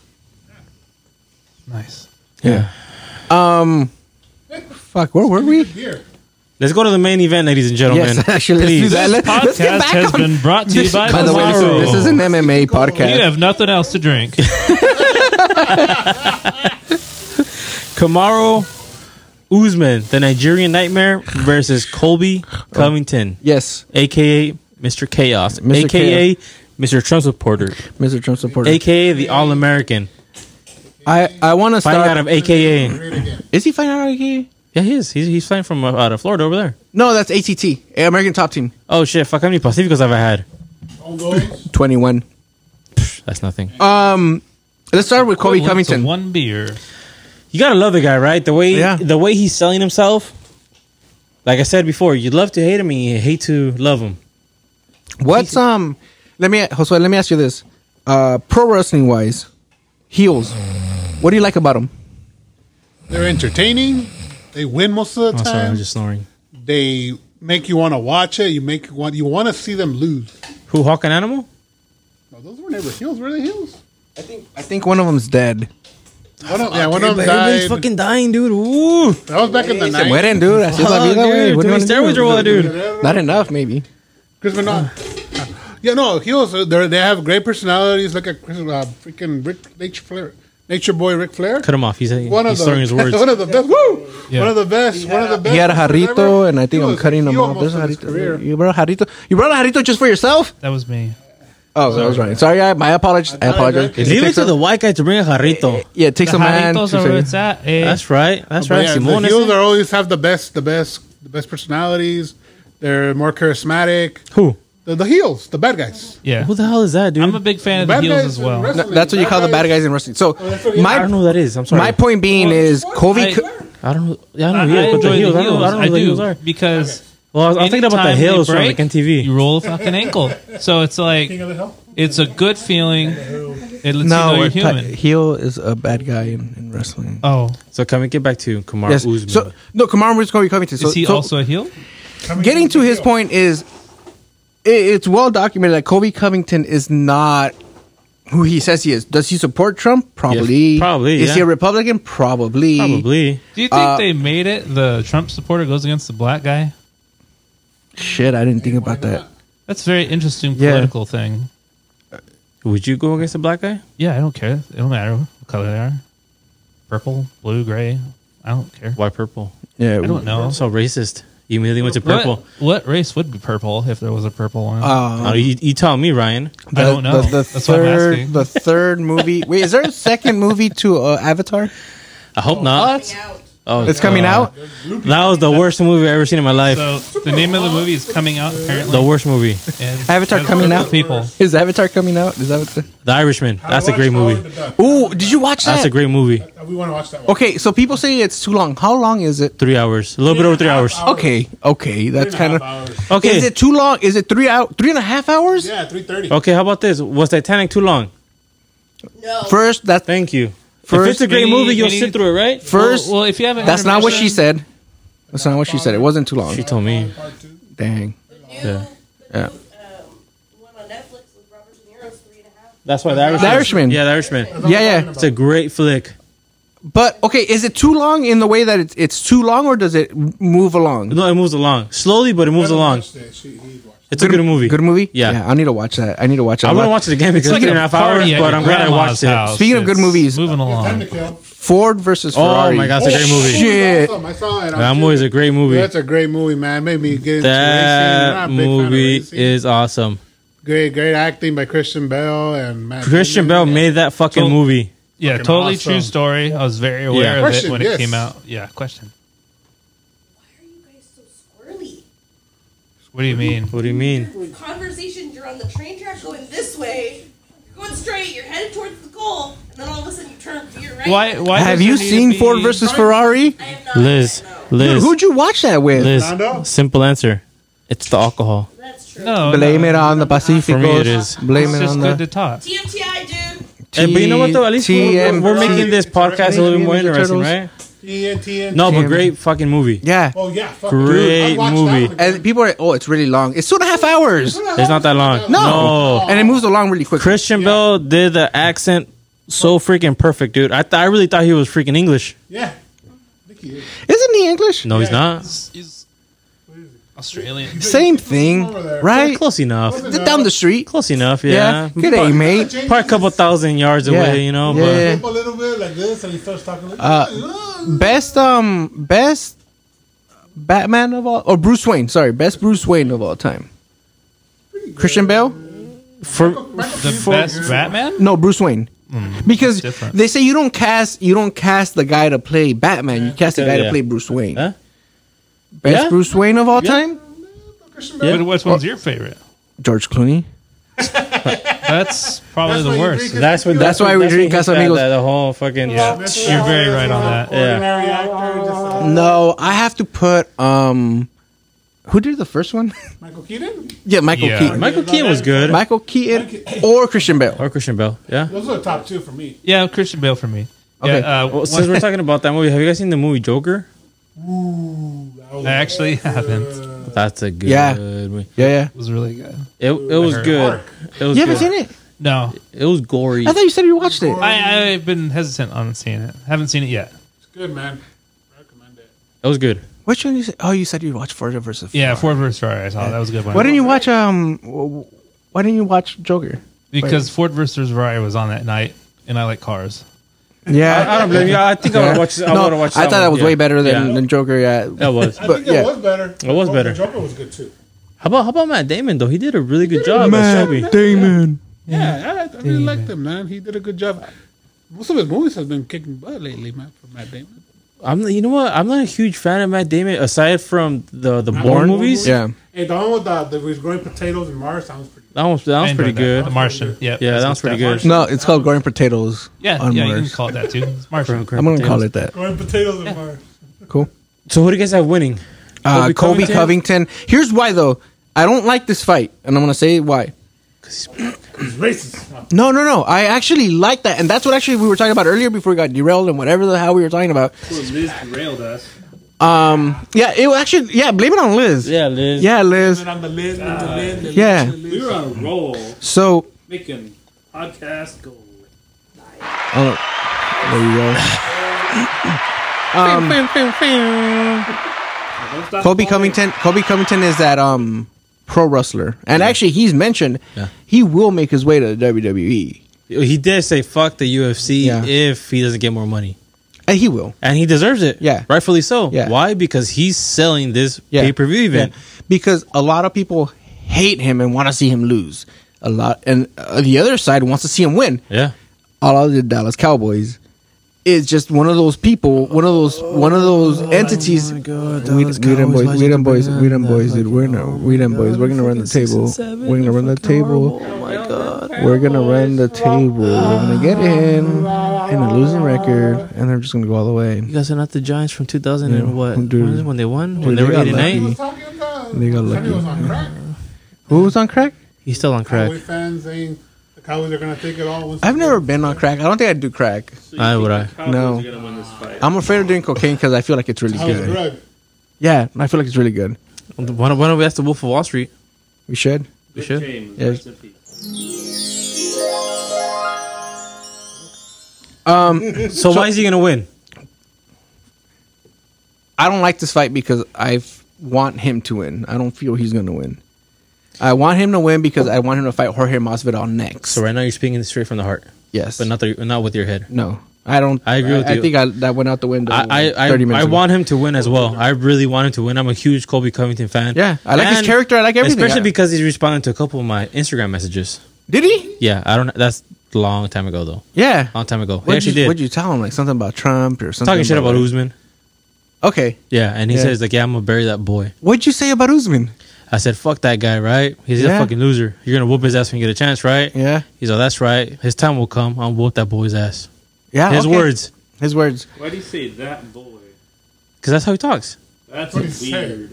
Nice. Yeah. Fuck, where were we? Here. Let's go to the main event, ladies and gentlemen. Yes, actually, let's do Please. that. Let's get Podcast back has on. been brought to you by By the way, Tomorrow. this is an MMA You podcast. have nothing else to drink. Kamaru Usman, the Nigerian Nightmare, versus Colby Covington, Yes, aka Mr. Chaos, Mr. aka Mr. Trump supporter, Mr. Trump supporter. aka the All American. I want to Fighting start. out of AKA. Is he fighting out of AKA? Yeah, he is. He's flying from out of Florida over there. No, that's ATT, American Top Team. Oh shit! Fuck, how many Pacificos have I had? All those. 21. That's nothing. Let's start with Colby Equivalent to Covington. one beer. You gotta love the guy, right? The Yeah. way he's selling himself. Like I said before, you'd love to hate him and you hate to love him. What's Josue, let me ask you this. Pro wrestling wise, heels. What do you like about them? They're entertaining. They win most of the Oh, sorry, time. I'm just snoring. They make you want to watch it. You want to see them lose. Who, Hawk and Animal? No, those were never heels. Were they heels? I think one of them's dead. One of them Everybody's died. fucking dying, dude. Ooh. That was back in the Se 90s. mueren, dude. Así es la vida, güey. Dude, What too do you many wanna steroids do? or what, dude? Not enough, maybe. Chris Benoit. Yeah, no, heels. They have great personalities. Look at Chris, freaking Nature Boy Ric Flair. Cut him off. He's One of throwing his words. One of the best. Woo! Yeah. One of the best. One of the best. He had a jarrito, ever. and I think He I'm was cutting him heel off. most There's a of his jarito. career. You brought a jarito? You brought a jarito just for yourself? That was me. Oh, that was right. Sorry, my apologies. I apologize. Leave it to the white guy to bring a jarrito. Yeah, it takes The a man to Jaritos are where say. it's at. Eh? That's right. That's But right. yeah, Simone. the heels are always have the best personalities. They're more charismatic. Who? The heels, the bad guys. Yeah. Who the hell is that, dude? I'm a big fan of Bad the heels guys as in well. wrestling. That's what you call the bad guys in wrestling. So, that's what I my don't know who that is. I'm sorry. my point being is Colby. I- I don't know. Yeah, I know I who he is, but the enjoy heels. the I don't heels. know who the heels are. Because Well, I was thinking about the anytime they heels from break, like MTV. You roll a fucking ankle. So it's like, King of the Hill. it's a good feeling. It lets you know No, you're human. heel is a bad guy in wrestling. Oh, So can we get back to Kamaru Yes. Usman? So no, Kamaru was Colby Covington. So, is he so also a heel? getting to his point is, it's well documented that Colby Covington is not who he says he is. Does he support Trump? Probably. Yeah, probably, Is he yeah. a Republican? Probably. Probably. Do you think they made it? The Trump supporter goes against the black guy. Shit, I didn't think about that. That's a very interesting Yeah. political thing. Would you go against a black guy? Yeah, I don't care. It don't matter what color they are. Purple, blue, gray. I don't care. Why purple? Yeah, I don't know. So racist. You immediately went to purple. What race would be purple if there was a purple one? Oh, you tell me, Ryan. I don't know. That's what I'm asking. The third movie. Wait, is there a second movie to Avatar? I hope not. Coming out. Oh, It's coming out. That was the worst movie I've ever seen in my life. So the name of the movie is coming out apparently. The worst movie. And Avatar has coming purple out? People. Is Avatar coming out? Is that what The Irishman. That's a great movie. Ooh, did you watch that? That's a great movie. We want to watch that one. Okay, so people say it's too long. How long is it? 3 hours. A little bit over 3 hours. Okay, that's kind of. Okay. Is it too long? Is it 3.5 hours? Yeah, 3:30. Okay, how about this? Was Titanic too long? No. First, that's Thank you. First, if it's a great we need- movie, you'll we sit need- through it, right? first. Well, if you have an That's not what she intermission- said. That's not what she said. It wasn't too long. She told me. Dang. Yeah. The Yeah. new one on Netflix with Robert De Niro's 3.5. That's why The Irishman. The Irishman. Yeah, The Irishman. Yeah. It's a great flick. But okay, is it too long in the way that it's too long, or does it move along? No, it moves along. Slowly, but it moves along. It's a good movie. Good movie. Yeah. I need to watch that. I need to watch that. I wouldn't watch it again because it's like 3.5 a hours, party at but your I'm glad I grandma's watched it. house. Speaking of good It's movies, moving Time along. to kill. Ford versus Ferrari. Oh my god, it's a great movie. Shit. I saw it. That movie is a great movie. That's a great movie, man. Made me get into That racing. I'm not a big fan of movie racing. is awesome. great acting by Christian Bale and Matt Christian Damon. Bell made that fucking So- movie. Yeah, Fucking totally awesome. true story. I was very aware Yeah. of Question, it when yes. it came out. Yeah, question. Why are you guys so squirrely? What do you mean? What do you mean? Conversations, you're on the train track going this way. You're going straight, you're headed towards the goal, and then all of a sudden you turn to your right. Why Have does you there need to seen be- Ford versus Ferrari? I have not. Liz, No. Dude, Liz, who'd you watch that with? Liz. Fernando? Simple answer. It's the alcohol. That's true. No, Blame no. it on the Pacific. For me, it is. Blame It's it just on good the to talk. TMTI, dude. Hey, but you know what though? At least TM we're making this podcast a little bit more Ninja interesting, Turtles. right? TNT. No, but TM. great fucking movie. Yeah. Oh yeah, fuck Great I'd watch that movie. one again. And people are, oh, it's really long. It's 2.5 hours. It's not that long. No. And it moves along really quick. Christian Bell did the accent so freaking perfect, dude. I really thought he was freaking English. Yeah. I think he is. Isn't he English? No, he's Yeah. not. He's Australian. Same thing, Over there. right? Close enough. Down the street. Close enough, Yeah. yeah. Good day, mate. Probably a couple thousand yards Yeah. away, you know. Yeah. Flip a little bit like this, and he starts talking like Best Batman of all, or Bruce Wayne. Sorry, best Bruce Wayne of all time. Christian Bale? But for The best Batman? No, Bruce Wayne. Because that's different. they say you don't cast the guy to play Batman. You cast the guy to Yeah. play Bruce Wayne. Huh? Best Yeah. Bruce Wayne of all time? But which one's your favorite? George Clooney. That's probably That's why the you worst. drink it. That's why we drink Casamigos. The whole fucking Yeah, you're very right on that. Ordinary actor, just No, I have to put who did the first one? Michael Keaton. Yeah, Michael Yeah. Keaton. Michael Keaton was good. Michael Keaton or Christian Bale. Or Christian Bell, yeah. Those are the top two for me. Yeah, Christian Bale for me. Okay. Yeah, Well, since we're talking about that movie, have you guys seen the movie Joker? I actually haven't. That's a good Yeah. movie. Yeah. It was really good. It was heard. good. It was You haven't good. seen it? No, It was gory. I thought you said you watched it. I've been hesitant on seeing it. Haven't seen it yet. It's good, man. Recommend it. It was good. Which one you said? Oh, you said you watched Ford versus Yeah, Ferrari. Ford vs Ferrari. I saw that was a good one. Why didn't you watch why didn't you watch Joker? Because Ford vs Ferrari was on that night, and I like cars. Yeah. I don't blame you. I think I would watch. I would watch. I thought that was yeah. way better than, Yeah. than Joker. Yeah. That was. I But, think yeah. it was better. It was better. Joker was good too. How about Matt Damon though? He did a really good job as Shelby. Damon. Yeah, I really liked him, man. He did a good job. Most of his movies have been kicking butt lately, man. For Matt Damon. You know what? I'm not a huge fan of Matt Damon aside from the Bourne Bourne movies. movie? Yeah. Hey, the one with the was growing potatoes in Mars sounds pretty. That was I pretty enjoyed that. good. The Martian. Yeah, Yeah, that was pretty good. No, it's called Growing Potatoes. Yeah, on yeah, you Mars. can call it that too. It's Martian. I'm gonna call it that. Growing potatoes in Mars. Cool. So who do you guys have winning? Kobe Covington. Here's why though. I don't like this fight, and I'm gonna say why. He's racist. No. I actually like that, and that's what actually we were talking about earlier before we got derailed and whatever the hell we were talking about. Liz derailed us. Yeah, it actually. Yeah, blame it on Liz. Yeah, Liz. Yeah, Liz. On the lid, on the lid. Yeah. We were on a roll, So making Podcast gold. Oh, there you go. Kobe Covington is that pro wrestler, and actually he's mentioned he will make his way to the WWE. He did say fuck the UFC Yeah. if he doesn't get more money. And he will. And he deserves it. Yeah. Rightfully so. Yeah. Why? Because he's selling this Yeah. pay-per-view event. Yeah. Because a lot of people hate him and want to see him lose. A lot, and the other side wants to see him win. Yeah. All of the Dallas Cowboys is just one of those people, one of those entities. my God, we Dallas them boys, Cowboys we them boys, legend we them been boys, that dude. We're gonna run the table. We're gonna run the table. Oh my God. We're gonna run the table. We're gonna get in a losing record, and they're just gonna go all the way. You guys are not the Giants from 2000 and what? Dude. When they won? Dude, When they were got 8 and lucky. 8? They got He was lucky. on crack. Who was on crack? He's still on crack. Cowboy fans saying the Cowboys are going to take it all. once I've again. never been on crack. I don't think I'd do crack. I would. No. I'm afraid of doing cocaine because I feel like it's really How was good. drug? Yeah, I feel like it's really good. Why don't we ask the Wolf of Wall Street? We should. We should. Yes. So why is he gonna win? I don't like this fight because I want him to win. I don't feel he's going to win. I want him to win because I want him to fight Jorge Masvidal next. So right now you're speaking straight from the heart, Yes. but not with your head. No. I don't. I agree with I you. think that went out the window. I 30 minutes ago. want him to win as well. I really want him to win. I'm a huge Colby Covington fan. Yeah, I like his And character. I like everything. especially because he's responding to a couple of my Instagram messages. Did he? Yeah, I don't. That's a long time ago though. Yeah. Long time ago. He What'd actually you, what'd did. you tell him? Like something about Trump or something? Talking shit about like- Usman. Okay. Yeah, and he Yeah. says like, "Yeah, I'm gonna bury that boy." What'd you say about Usman? I said, "Fuck that guy, right? He's Yeah. a fucking loser. You're gonna whoop his ass when you get a chance, right?" Yeah. He's like, "That's right. His time will come. I'll whoop that boy's ass." Yeah. His okay. words, His words. Why do you say that boy? because that's how he talks. That's what he said.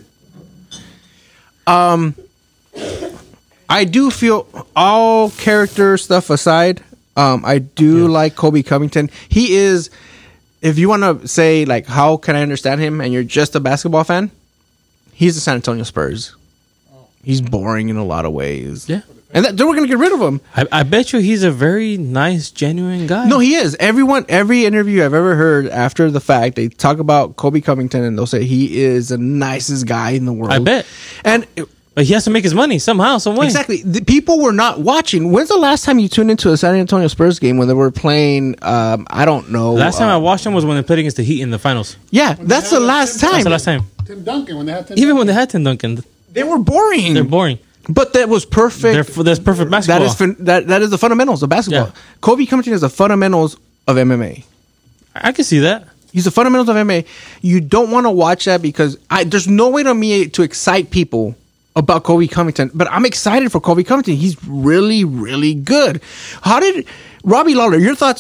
I do feel all character stuff aside. I do like Kobe Covington. He is. If you want to say like, how can I understand him? And you're just a basketball fan, he's the San Antonio Spurs. He's boring in a lot of ways. Yeah. And they were going to get rid of him. I bet you he's a very nice, genuine guy. No, he is. Every interview I've ever heard after the fact, they talk about Kobe Covington and they'll say he is the nicest guy in the world. I bet. And But he has to make his money somehow, some way. exactly, the people were not watching. When's the last time you tuned into a San Antonio Spurs game when they were playing? I don't know. Last time I watched him was when they played against the Heat in the finals. Yeah, that's the last time. That's the last time. Tim Duncan, when they had Tim Even Duncan. when they had Tim Duncan, They were boring. they're boring. But that was perfect. That's perfect basketball. that is the fundamentals of basketball. Yeah. Kobe Covington is the fundamentals of MMA. I can see that. He's the fundamentals of MMA. You don't want to watch that because there's no way to excite people about Kobe Covington. But I'm excited for Kobe Covington. He's really, really good. How did Robbie Lawler? Your thoughts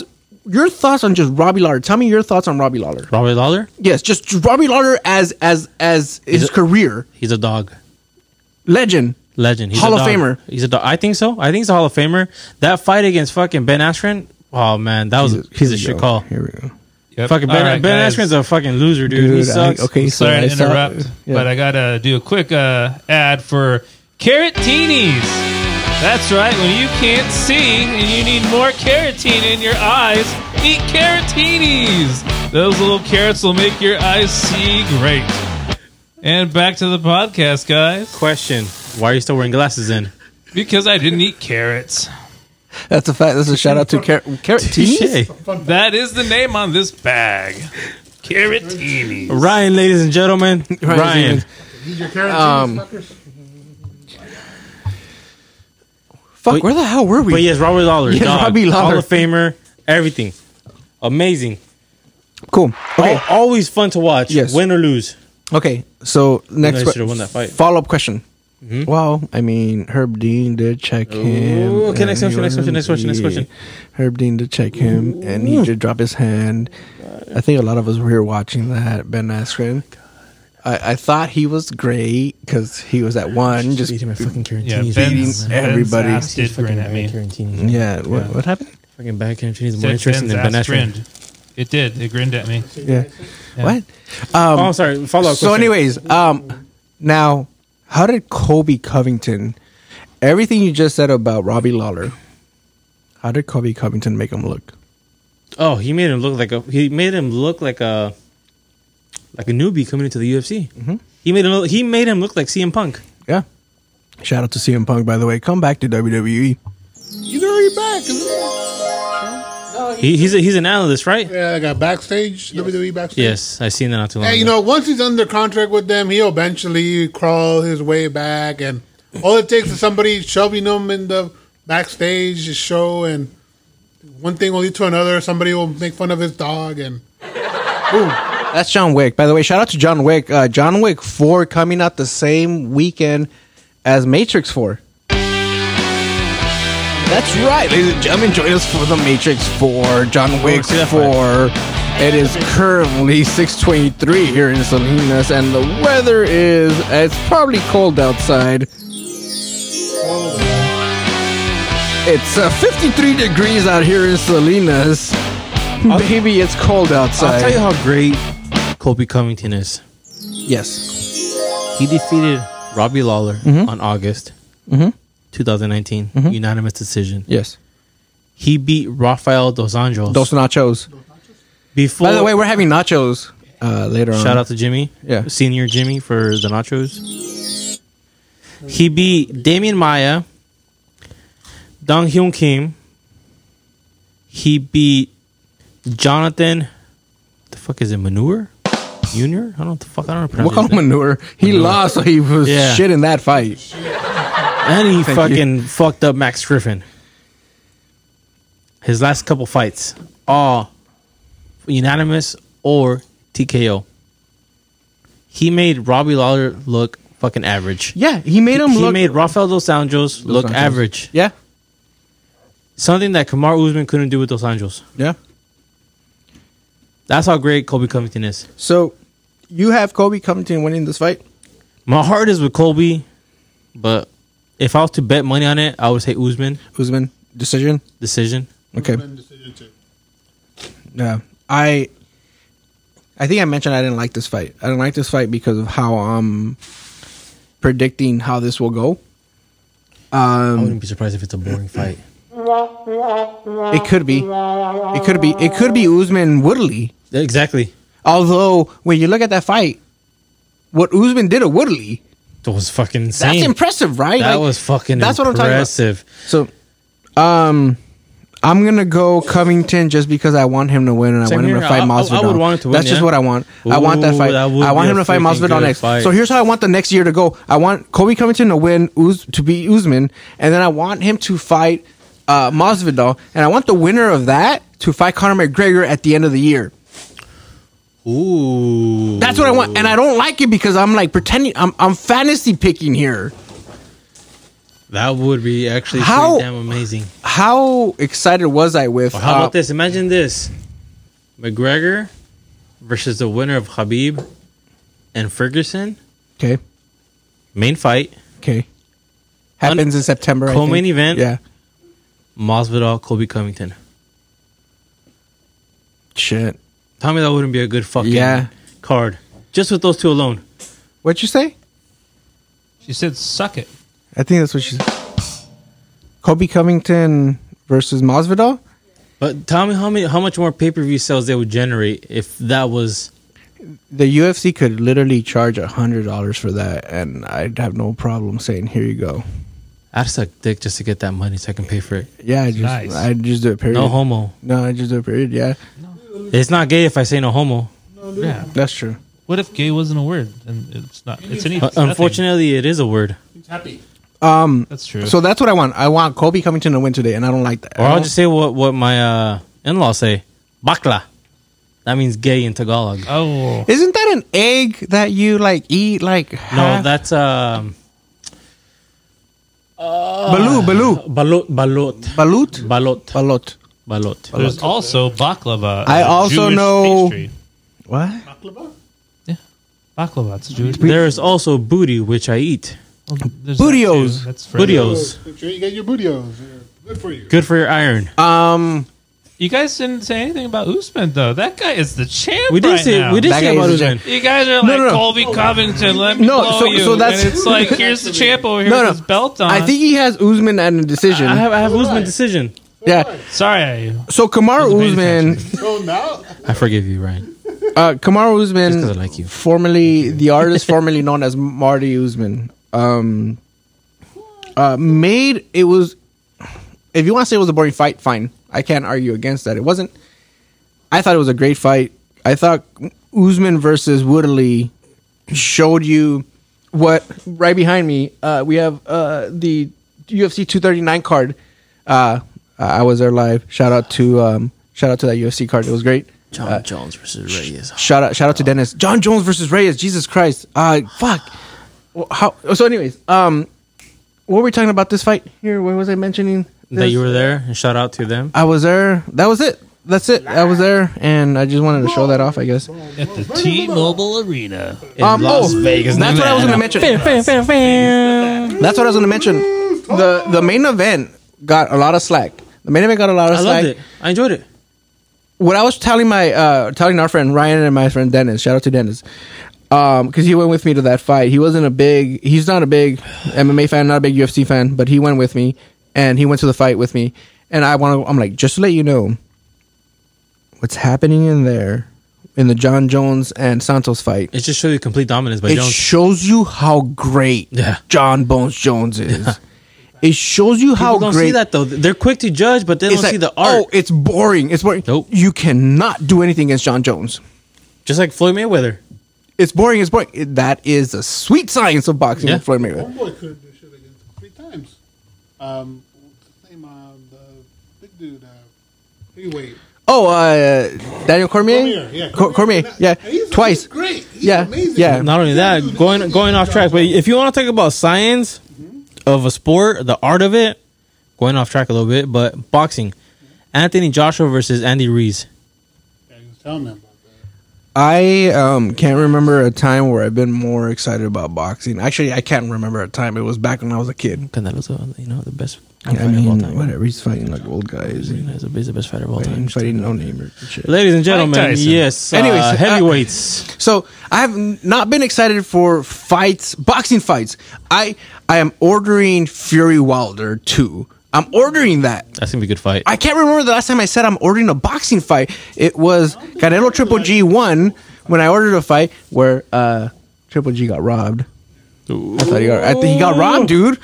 on just Robbie Lawler? Tell me your thoughts on Robbie Lawler. Robbie Lawler, Yes, just Robbie Lawler as his career he's a dog. legend. He's Hall a of dog. Famer. He's a dog. I think so. I think he's a Hall of Famer. That fight against fucking Ben Askren. Oh man, that was a piece of shit call. Here we go. Yep. Fucking All Ben, right, Ben guys. Askren's a fucking loser, dude. He sucks. okay, so Sorry I to saw- interrupt, yeah. but I gotta do a quick ad for Carrotinis. That's right. When you can't see and you need more carotene in your eyes, eat Carrotinis. Those little carrots will make your eyes see great. And back to the podcast, guys. Question: why are you still wearing glasses then? Because I didn't eat carrots. That's a fact. That's a shout out to Carrot Touche. That is the name on this bag. Carrotinis. Ryan, ladies and gentlemen, Ryan. Need your carrots, fuckers? Fuck, But- where the hell were we? But yes, Robbie Lawler, Yes, dog, Robbie Lawler. Hall of Famer, everything, amazing. Cool. Okay. Always fun to watch. Yes. Win or lose. Okay. So next should have won that fight. follow up question. Well, I mean, Herb Dean did check him. okay, and next he question, next question. Herb Dean did check him, and he did drop his hand. I think a lot of us were here watching that. Ben Askren. I thought he was great because he was at one, just eating my fucking Yeah, Carantini. Ben's everybody. ass did grin at me. yeah. What happened? Fucking bad Carantini is more Said interesting Ben's than Ben ass Askren. grinned. It did. It grinned at me. Yeah. What? Oh, sorry. Follow up. So, anyways, now, how did Kobe Covington? Everything you just said about Robbie Lawler. How did Colby Covington make him look? Oh, he made him look like a newbie coming into the UFC. Mhm. He made him look like CM Punk. Yeah. Shout out to CM Punk, by the way. Come back to WWE. He's already back, isn't he? He's an analyst, right? Yeah, I got backstage, WWE backstage. Yes, I seen that not too long Hey, ago. once he's under contract with them, he'll eventually crawl his way back, and all it takes is somebody shoving him in the backstage show, and one thing will lead to another. Somebody will make fun of his dog, and boom. That's John Wick. By the way, shout out to John Wick. John Wick 4 coming out the same weekend as Matrix 4. That's right, ladies and gentlemen. Join us for the Matrix 4, John Wick see that 4. It is currently 6:23 here in Salinas, and the weather it's probably cold outside. It's 53 degrees out here in Salinas. Baby, it's cold outside. I'll tell you how great Colby Covington is. Yes. He defeated Robbie Lawler on August 2019, unanimous decision. Yes. He beat Rafael Dos Anjos. Dos nachos. Before, By the way, we're having nachos later on. shout out to Jimmy, Yeah. Senior Jimmy for the nachos. He beat Damian Maia, Dong Hyun Kim. He beat Jonathan. The fuck is it? Manure? Junior? I don't know what the fuck. I don't know. how to What pronounce his name. manure? He lost, so he was Yeah. shit in that fight. And he Thank fucking fucked up Max Griffin. His last couple fights, all unanimous or TKO. He made Robbie Lawler look fucking average. Yeah, he made him He look. made Rafael Dos Anjos look Anjos. average. Yeah, Something that Kamaru Usman couldn't do with Dos Anjos. yeah. That's how great Colby Covington is. So you have Colby Covington winning this fight? My heart is with Colby, but if I was to bet money on it, I would say Usman Usman decision. decision. Okay. Yeah, I think I mentioned I didn't like this fight. I didn't like this fight because of how I'm predicting how this will go. I wouldn't be surprised if it's a boring fight. It could be. It could be. It could be Usman Woodley. Exactly. Although when you look at that fight, what Usman did to Woodley, That was fucking insane. that's impressive, right? That Like, was fucking that's what I'm talking about. impressive. So, I'm gonna go Covington just because I want him to win and I Same want him here. to fight I Masvidal. would want him to win, That's just yeah. what I want. I want that Ooh, fight. that would I want be him a to fight freaking Masvidal good next. fight. So here's how I want the next year to go. I want Colby Covington to win, to beat Usman, and then I want him to fight Masvidal, and I want the winner of that to fight Conor McGregor at the end of the year. Ooh. That's what I want, and I don't like it because I'm like pretending I'm fantasy picking here. That would be actually How- pretty damn amazing. How excited was I with? Or how about this? Imagine this: McGregor versus the winner of Khabib and Ferguson. Okay, Main fight. okay. Happens in September. I Co-main think. event. Yeah. Masvidal, Colby Covington. Shit. Tell me that wouldn't be a good fucking Yeah. card. Just with those two alone. What'd you say? She said, "Suck it." I think that's what she said. Colby Covington versus Masvidal? But tell me how much more pay-per-view sales they would generate if that was. The UFC could literally charge $100 for that, and I'd have no problem saying, "Here you go." I'd suck dick just to get that money so I can pay for it. Yeah, Nice. I'd just do it. Period. No homo. No, I just do it. Period. Yeah, It's not gay if I say no homo. Yeah. that's true. What if gay wasn't a word? And it's not. It's an. It's Unfortunately, it is a word. He's happy. nothing. That's true. So that's what I want. I want Colby Covington to win today, and I don't like that. Or I'll just say what my in-laws say. Bakla. That means gay in Tagalog. oh, Isn't that an egg that you like eat like No, half? that's Balut. balot. Balut? Balot. Balot. Balot. there's also baklava. I a also Jewish know- pastry. What? Baklava. It's a Jewish. There's also booty, which I eat. Well, there's that Bootios. too. That's for Bootios. Make sure you get your bootios. Good for you. Good for your iron. You guys didn't say anything about Usman though. That guy is the champ. We did right say now. we did That say guy about is a Usman. You guys are No, like no, no. Colby Covington. Let me No, blow so- you. so that's- and it's like here's the champ over here No, with no. his belt on. I think he has Usman at a decision. I have Usman decision. Yeah. Sorry. So Kamaru Wasn't paying Usman, So now, I forgive you, Ryan. Kamaru Usman, Just 'cause I like you. formerly the artist formerly known as Marty Usman, made it was. If you want to say it was a boring fight, fine. I can't argue against that. It wasn't. I thought it was a great fight. I thought Usman versus Woodley showed you what. Right behind me, we have the UFC 239 card. I was there live. Shout out to that UFC card. It was great. John Jones versus Reyes. Shout out to Dennis. John Jones versus Reyes. Jesus Christ. Fuck. How? So, anyways, what were we talking about this fight here? What was I mentioning? That you were there, and shout out to them. I was there. That was it. That's it. I was there, and I just wanted to show that off, I guess. At the T-Mobile Arena. Las Vegas, That's what I was going to mention. That's what I was going to mention. The main event got a lot of slack. The main event got a lot of I slack. loved it. I enjoyed it. What I was telling telling our friend Ryan and my friend Dennis, shout out to Dennis, because he went with me to that fight. He's not a big MMA fan, not a big UFC fan, but he went with me, and he went to the fight with me. And I'm like, just to let you know, what's happening in there, in the John Jones and Santos fight, It just showed you complete dominance by it Jones. shows you how great Yeah. John Bones Jones is. It shows you how People don't great. see that though. They're quick to judge, but they don't It's like, see the art. oh, it's boring. It's boring. Nope. You cannot do anything against John Jones. Just like Floyd Mayweather. It's boring. It's boring. That is the sweet science of boxing Yeah. with Floyd Mayweather. homeboy couldn't do shit against him 3 times. What's his name? The big dude, heavyweight. Oh, Daniel Cormier? Cormier, yeah. Cormier, yeah. He's Twice. great. He's Yeah, amazing. yeah. Not only that, going off track. But if you want to talk about science of a sport, the art of it, going off track a little bit, but boxing, Anthony Joshua versus Andy Ruiz. Yeah, he was telling me about that. I can't remember a time where I've been more excited about boxing. Actually, I can't remember a time. It was back when I was a kid. Canelo's, the best. I fighter of all mean, time. whatever. He's fighting like old guys. He's the best fighter of all time. He's fighting no name or shit. Ladies and gentlemen, Tyson. yes. Anyways, heavyweights. So I have not been excited for fights, boxing fights. I am ordering Fury Wilder 2. I'm ordering that. That's gonna be a good fight. I can't remember the last time I said I'm ordering a boxing fight. It was Canelo Triple G 1 when I ordered a fight where Triple G got robbed. I think he got robbed, dude.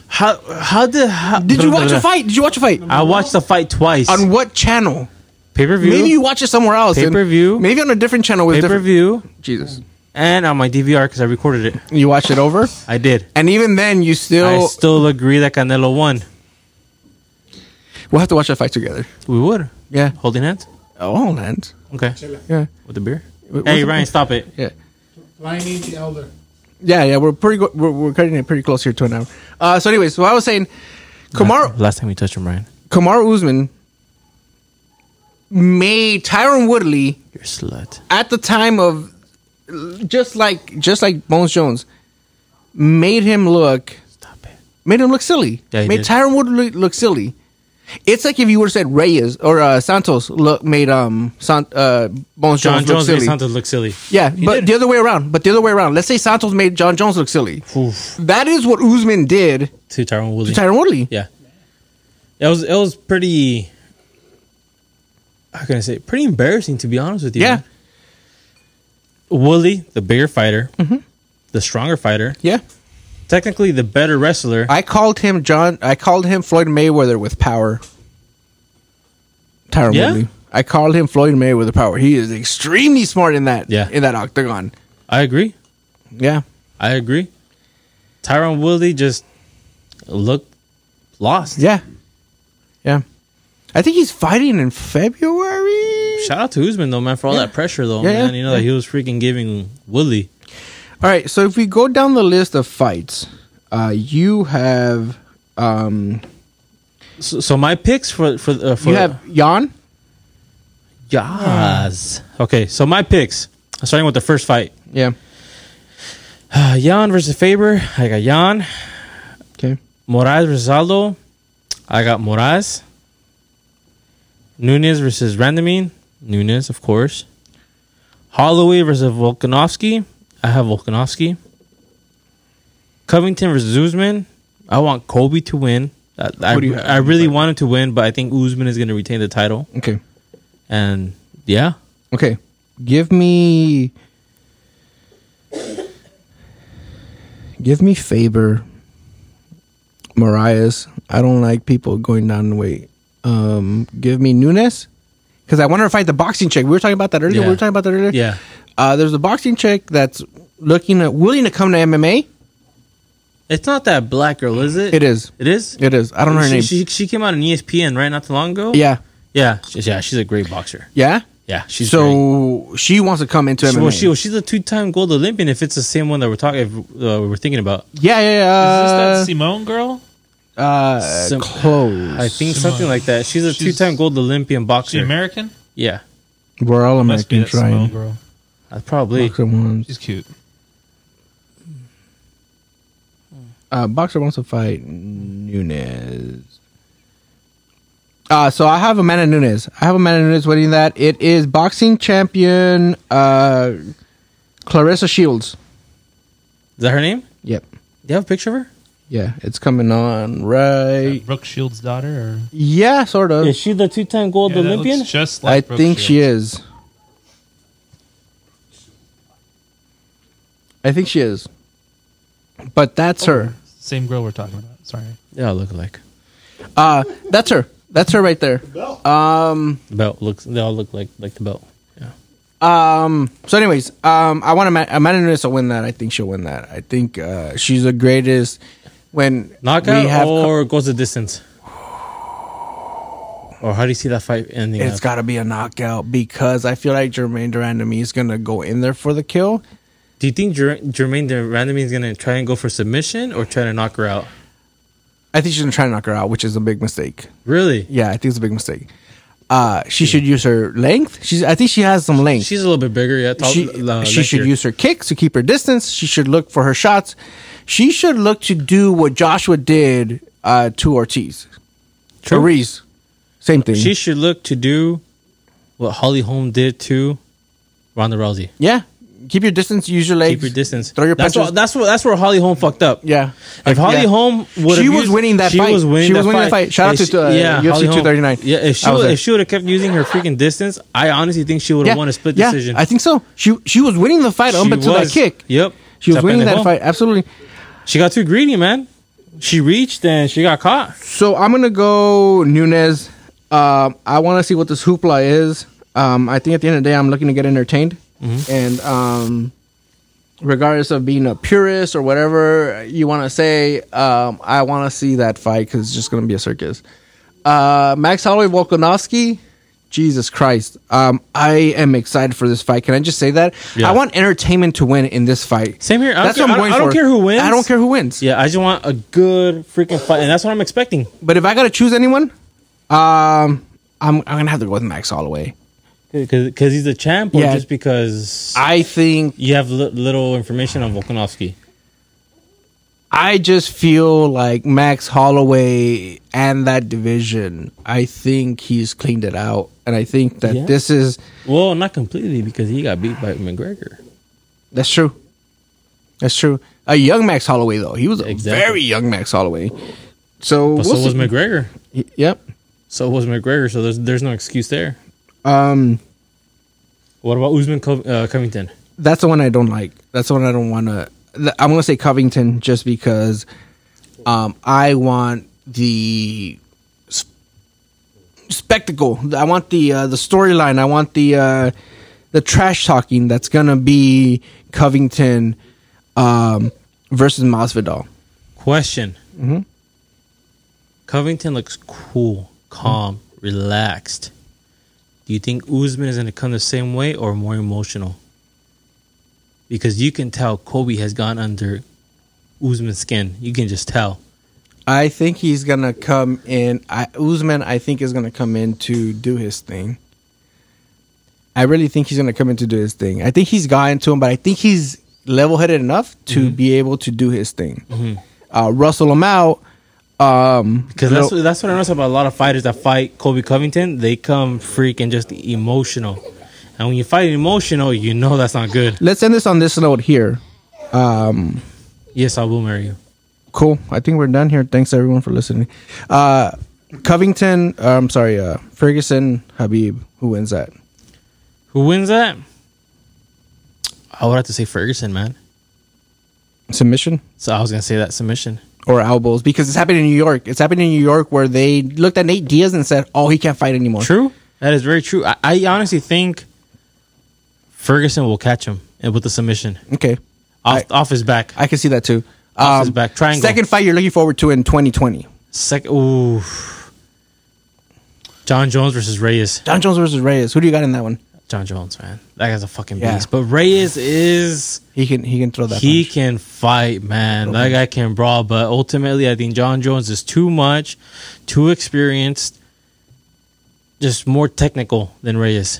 Did you watch a fight? Did you watch a fight? I watched the fight twice. On what channel? Pay-per-view. Maybe you watch it somewhere else. and Pay-per-view. Maybe on a different channel with different. Pay-per-view. Jesus. And on my DVR because I recorded it. You watched it over? I did. And even then, you I still. still agree that Canelo won. We'll have to watch that fight together. We would. Yeah. Holding hands? Oh, lands. Okay. Yeah. With the beer? With Hey, the- Ryan, stop it. Yeah. Pliny the Elder. Yeah. We're pretty. We're cutting it pretty close here to an hour. So, anyways, so I was saying, Last time we touched him, Ryan. Kamaru Usman made Tyron Woodley You're a slut. at the time of just like Bones Jones made him look silly. Yeah, he made did. Tyron Woodley look silly. It's like if you would have said Reyes or Santos made Bones John Jones look Jones made silly. Santos look silly. Yeah, He but did. the other way around. Let's say Santos made John Jones look silly. Oof. That is what Usman did To Tyron Woodley. to Tyron Woodley. Yeah. It was pretty, how can I say, pretty embarrassing, to be honest with you. Yeah. man. Woodley, the bigger fighter, the stronger fighter, Yeah. technically the better wrestler. I called him Floyd Mayweather with power. Tyron Yeah? Woodley. I called him Floyd Mayweather with power. He is extremely smart in that. Yeah. In that octagon. I agree. Yeah. I agree. Tyron Woodley just looked lost. Yeah. Yeah. I think he's fighting in February. Shout out to Usman, though, man, for all that pressure, though, Yeah, man. yeah, You know, that he was freaking giving Woodley. All right. So if we go down the list of fights, you have So my picks for you have Jan. Yes. Okay, so my picks. Starting with the first fight. Yeah. Jan versus Faber. I got Jan. Okay. Moraes versus Aldo. I got Moraes. Nunes versus Randamine. Nunes, of course. Holloway versus Volkanovski. I have Volkanovski. Covington versus Usman. I want Kobe to win. I really wanted to win, but I think Usman is going to retain the title. Okay. And yeah, Okay. Give me Faber, Marias. I don't like people going down in weight. Give me Nunes, because I want her to fight the boxing chick. We were talking about that earlier. yeah. There's a boxing chick that's willing to come to MMA. It's not that black girl, is it? It is. It is. It is. I don't know her name. She came out on ESPN right not too long ago. Yeah. Yeah. She's a great boxer. Yeah. Yeah, she's great. She wants to come into MMA. She's a 2-time gold Olympian. If it's the same one that we're thinking about. Yeah. Is this that Simone girl? Close. I think Simone. something like that. She's a 2-time gold Olympian boxer. She American? Yeah, We're all Must be American that Simone trying. girl. probably. Boxer wants. She's cute. Boxer wants to fight Nunes. So I have Amanda Nunes. winning that. It is boxing champion Clarissa Shields. Is that her name? Yep. Do you have a picture of her? Yeah, it's coming on right. Brooke Shields' daughter? Or? Yeah, sort of. Is she the 2-time gold Yeah, that Olympian? looks just I like Brooke think she Shields. is. I think she is. But that's her. Same girl we're talking about. Sorry. They all look alike. That's her. That's her right there. The belt looks. They all look like the belt. Yeah. So anyways, I want Amanda Nunes to win that. I think she'll win that. I think she's the greatest. When Knockout we have or goes the distance. Or how do you see that fight ending? it's up? got to be a knockout, because I feel like Jermaine Durandamy is going to go in there for the kill. Do you think Jermaine Durandamy is going to try and go for submission or try to knock her out? I think she's going to try to knock her out, which is a big mistake. Really? Yeah, I think it's a big mistake. She should use her length. I think she has some length. She's a little bit bigger. Yeah. She should use her kicks to keep her distance. She should look for her shots. She should look to do what Joshua did to Ortiz. True. Ruiz. Same thing. She should look to do what Holly Holm did to Ronda Rousey. Yeah. Keep your distance. Use your legs. Keep your distance. Throw your that's punches. that's where Holly Holm fucked up. Yeah. If Holly Yeah. Holm would have She was winning that fight. She was winning that fight. Shout out to UFC Holly Holm. 239. Yeah, if she would have kept using her freaking distance, I honestly think she would have won a split decision. I think so. She was winning the fight up until that kick. Yep. She was Chapa winning that Nejo. fight. Absolutely. She got too greedy, man. She reached and she got caught. So I'm gonna go Nunes. I want to see what this hoopla is. I think at the end of the day, I'm looking to get entertained, and regardless of being a purist or whatever you want to say, I want to see that fight because it's just gonna be a circus. Max Holloway, Volkanovski. Jesus Christ. I am excited for this fight. Can I just say that? Yeah. I want entertainment to win in this fight. Same here. That's what I'm going I for. don't care who wins. I don't care who wins. Yeah, I just want a good freaking fight, and that's what I'm expecting. But if I got to choose anyone, I'm going to have to go with Max Holloway. Because he's a champ, or Yeah. just because I think you have little information on Volkanovski? I just feel like Max Holloway and that division, I think he's cleaned it out. And I think that Yeah. this is... Well, not completely, because he got beat by McGregor. That's true. That's true. A young Max Holloway, though. He was a Exactly. very young Max Holloway. So, But we'll so was see. McGregor. Yep. So was McGregor. So there's no excuse there. Um, What about Usman Covington? that's the one I don't like. That's the one I don't want to... I'm going to say Covington just because I want the spectacle. I want the storyline. I want the trash talking that's going to be Covington versus Masvidal. Question. Covington looks cool, calm, relaxed. Do you think Usman is going to come the same way or more emotional? Because you can tell Kobe has gone under Usman's skin. You can just tell. I think he's going to come in. Usman, I think, is going to come in to do his thing. I really think he's going to come in to do his thing. I think he's gotten to him, but I think he's level-headed enough to be able to do his thing. Rustle him out. Because that's what I notice about a lot of fighters that fight Kobe Covington. They come freaking just emotional. And when you fight emotional, you know that's not good. Let's end this on this note here. Yes, I will marry you. Cool. I think we're done here. Thanks everyone for listening. Covington. Ferguson, Habib. Who wins that? Who wins that? I would have to say Ferguson, man. Submission So I was gonna say that submission. or elbows? Because it's happening in New York. It's happening in New York where they looked at Nate Diaz and said, "Oh, he can't fight anymore." True. That is very true. I honestly think Ferguson will catch him and with the submission Okay. off his back. I can see that too. Off his back. Triangle. Second fight you're looking forward to in 2020. Ooh. John Jones versus Reyes. John Jones versus Reyes. Who do you got in that one? John Jones, man. That guy's a fucking Yeah. beast. But Reyes is... He can throw that. He punch. can fight, man. That guy can brawl. But ultimately, I think John Jones is too much, too experienced, just more technical than Reyes.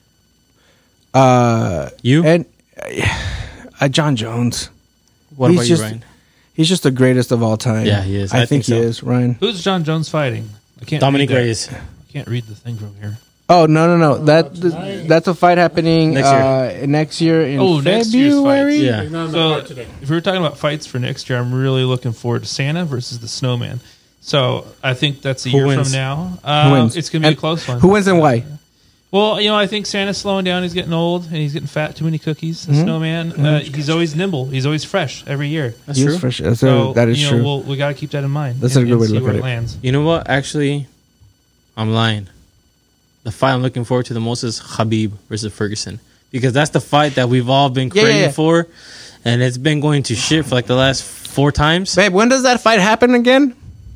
You? And John Jones. What he's about just- you, Ryan? He's just the greatest of all time. Yeah, he is. I I think think he so. is, Ryan. Who's John Jones fighting? I can't. Dominic read that. Reyes. I can't read the thing from here. Oh no! That's a fight happening Next year. in Next year's February. fights. Yeah. He's not on the So card today. if we were talking about fights for next year, I'm really looking forward to Santa versus the Snowman. So I think that's a Who year wins? from now. Who wins? It's going to be And a close one. Who wins and why? Well, I think Santa's slowing down. He's getting old and he's getting fat. Too many cookies. The Snowman, he's always nimble. He's always fresh every year. That's He true. is fresh. That is you true. know, we got to keep that in mind. That's a good way to see look where at it it. lands. You know what? Actually, I'm lying. The fight I'm looking forward to the most is Khabib versus Ferguson. Because that's the fight that we've all been craving for. And it's been going to shit for like the last 4 times. Babe, when does that fight happen again?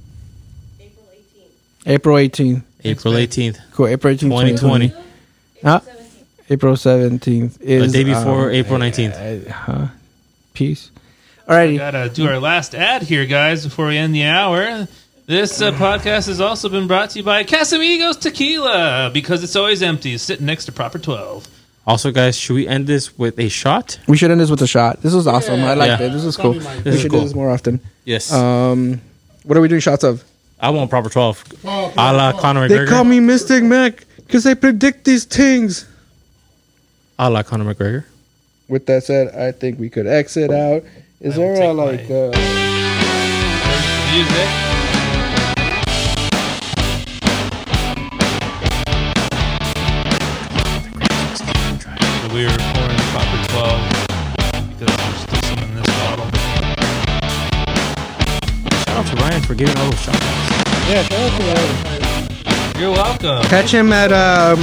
April 18th. April 18th. April 18th, Cool. April 18th, 2020. Huh? April 17th The is day before April 19th. Peace. Alrighty. Gotta do our last ad here, guys, before we end the hour. This podcast has also been brought to you by Casamigos Tequila, because it's always empty, sitting next to Proper 12. Also, guys, should we end this with a shot? We should end this with a shot. This was awesome. I liked Yeah. it. This is cool. This We is should cool. do this more often. Yes. What are we doing shots of? I want Proper 12. Oh, A la Conor They McGregor. call me Mystic Mac because I predict these things. A la Conor McGregor. With that said, I think we could exit out. Is I will there a take Music. So we were pouring Proper 12 because there's still some in this bottle. Shout out to Ryan for giving all those shout outs. Yeah, shout out to Ryan. You're welcome. Catch him at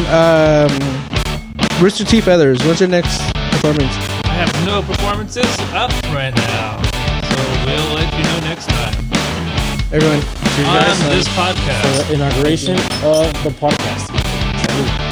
Rooster T. Feathers. When's your next performance? I have no performances up right now, so we'll let you know next time Everyone. on this podcast. Inauguration of the podcast. Salute.